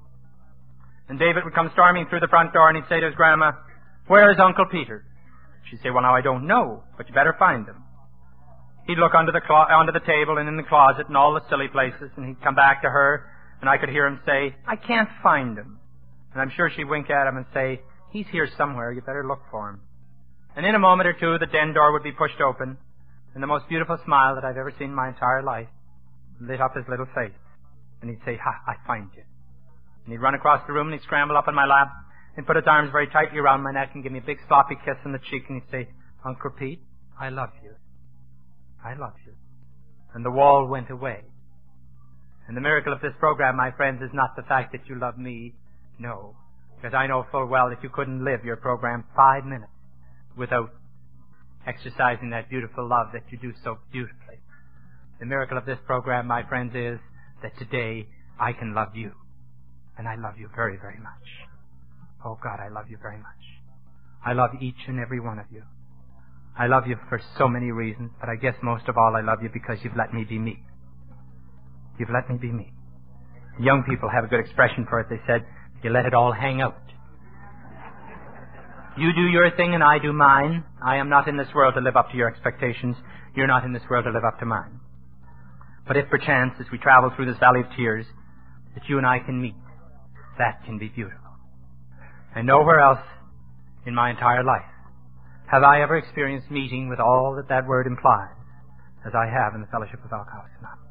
and David would come storming through the front door, and he'd say to his grandma, where is Uncle Peter? She'd say, well, now I don't know, but you better find him. He'd look under the clo- under the table and in the closet and all the silly places, and he'd come back to her, and I could hear him say, I can't find him. And I'm sure she'd wink at him and say, he's here somewhere, you better look for him. And in a moment or two, the den door would be pushed open, and the most beautiful smile that I've ever seen in my entire life lit up his little face. And he'd say, ha, I find you. And he'd run across the room, and he'd scramble up on my lap, and put his arms very tightly around my neck and give me a big sloppy kiss on the cheek, and he'd say, Uncle Pete, I love you. I love you. And the wall went away. And the miracle of this program, my friends, is not the fact that you love me. No. Because I know full well that you couldn't live your program five minutes without exercising that beautiful love that you do so beautifully. The miracle of this program, my friends, is that today I can love you. And I love you very, very much. Oh, God, I love you very much. I love each and every one of you. I love you for so many reasons, but I guess most of all I love you because you've let me be me. You've let me be me. Young people have a good expression for it. They said, you let it all hang out. You do your thing and I do mine. I am not in this world to live up to your expectations. You're not in this world to live up to mine. But if perchance, as we travel through this valley of tears, that you and I can meet, that can be beautiful. And nowhere else in my entire life have I ever experienced meeting with all that that word implies as I have in the fellowship of Alcoholics Anonymous.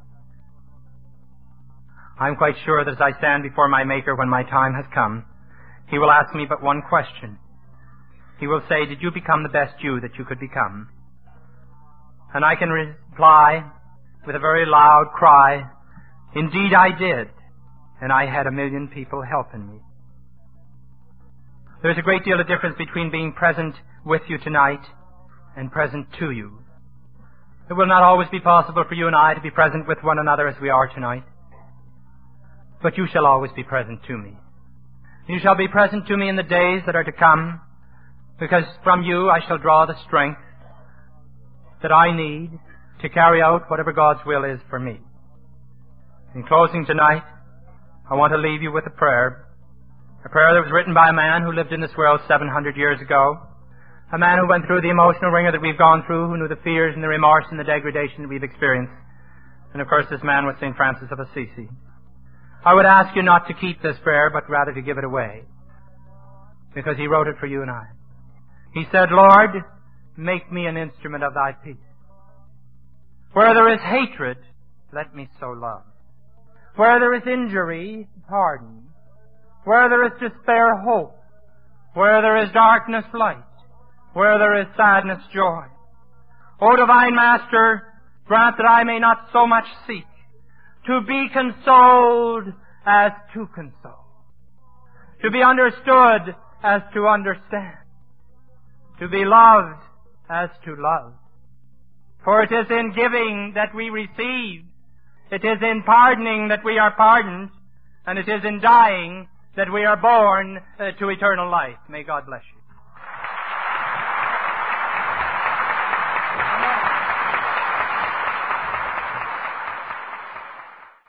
I'm quite sure that as I stand before my Maker when my time has come, He will ask me but one question. He will say, did you become the best you that you could become? And I can reply with a very loud cry, indeed I did, and I had a million people helping me. There's a great deal of difference between being present with you tonight and present to you. It will not always be possible for you and I to be present with one another as we are tonight. But you shall always be present to me. You shall be present to me in the days that are to come, because from you I shall draw the strength that I need to carry out whatever God's will is for me. In closing tonight, I want to leave you with a prayer. A prayer that was written by a man who lived in this world seven hundred years ago. A man who went through the emotional wringer that we've gone through, who knew the fears and the remorse and the degradation that we've experienced. And of course this man was Saint Francis of Assisi. I would ask you not to keep this prayer, but rather to give it away. Because he wrote it for you and I. He said, Lord, make me an instrument of thy peace. Where there is hatred, let me sow love. Where there is injury, pardon. Where there is despair, hope. Where there is darkness, light. Where there is sadness, joy. O Divine Master, grant that I may not so much seek to be consoled as to console. To be understood as to understand. To be loved as to love. For it is in giving that we receive. It is in pardoning that we are pardoned. And it is in dying that we are born uh, to eternal life. May God bless you.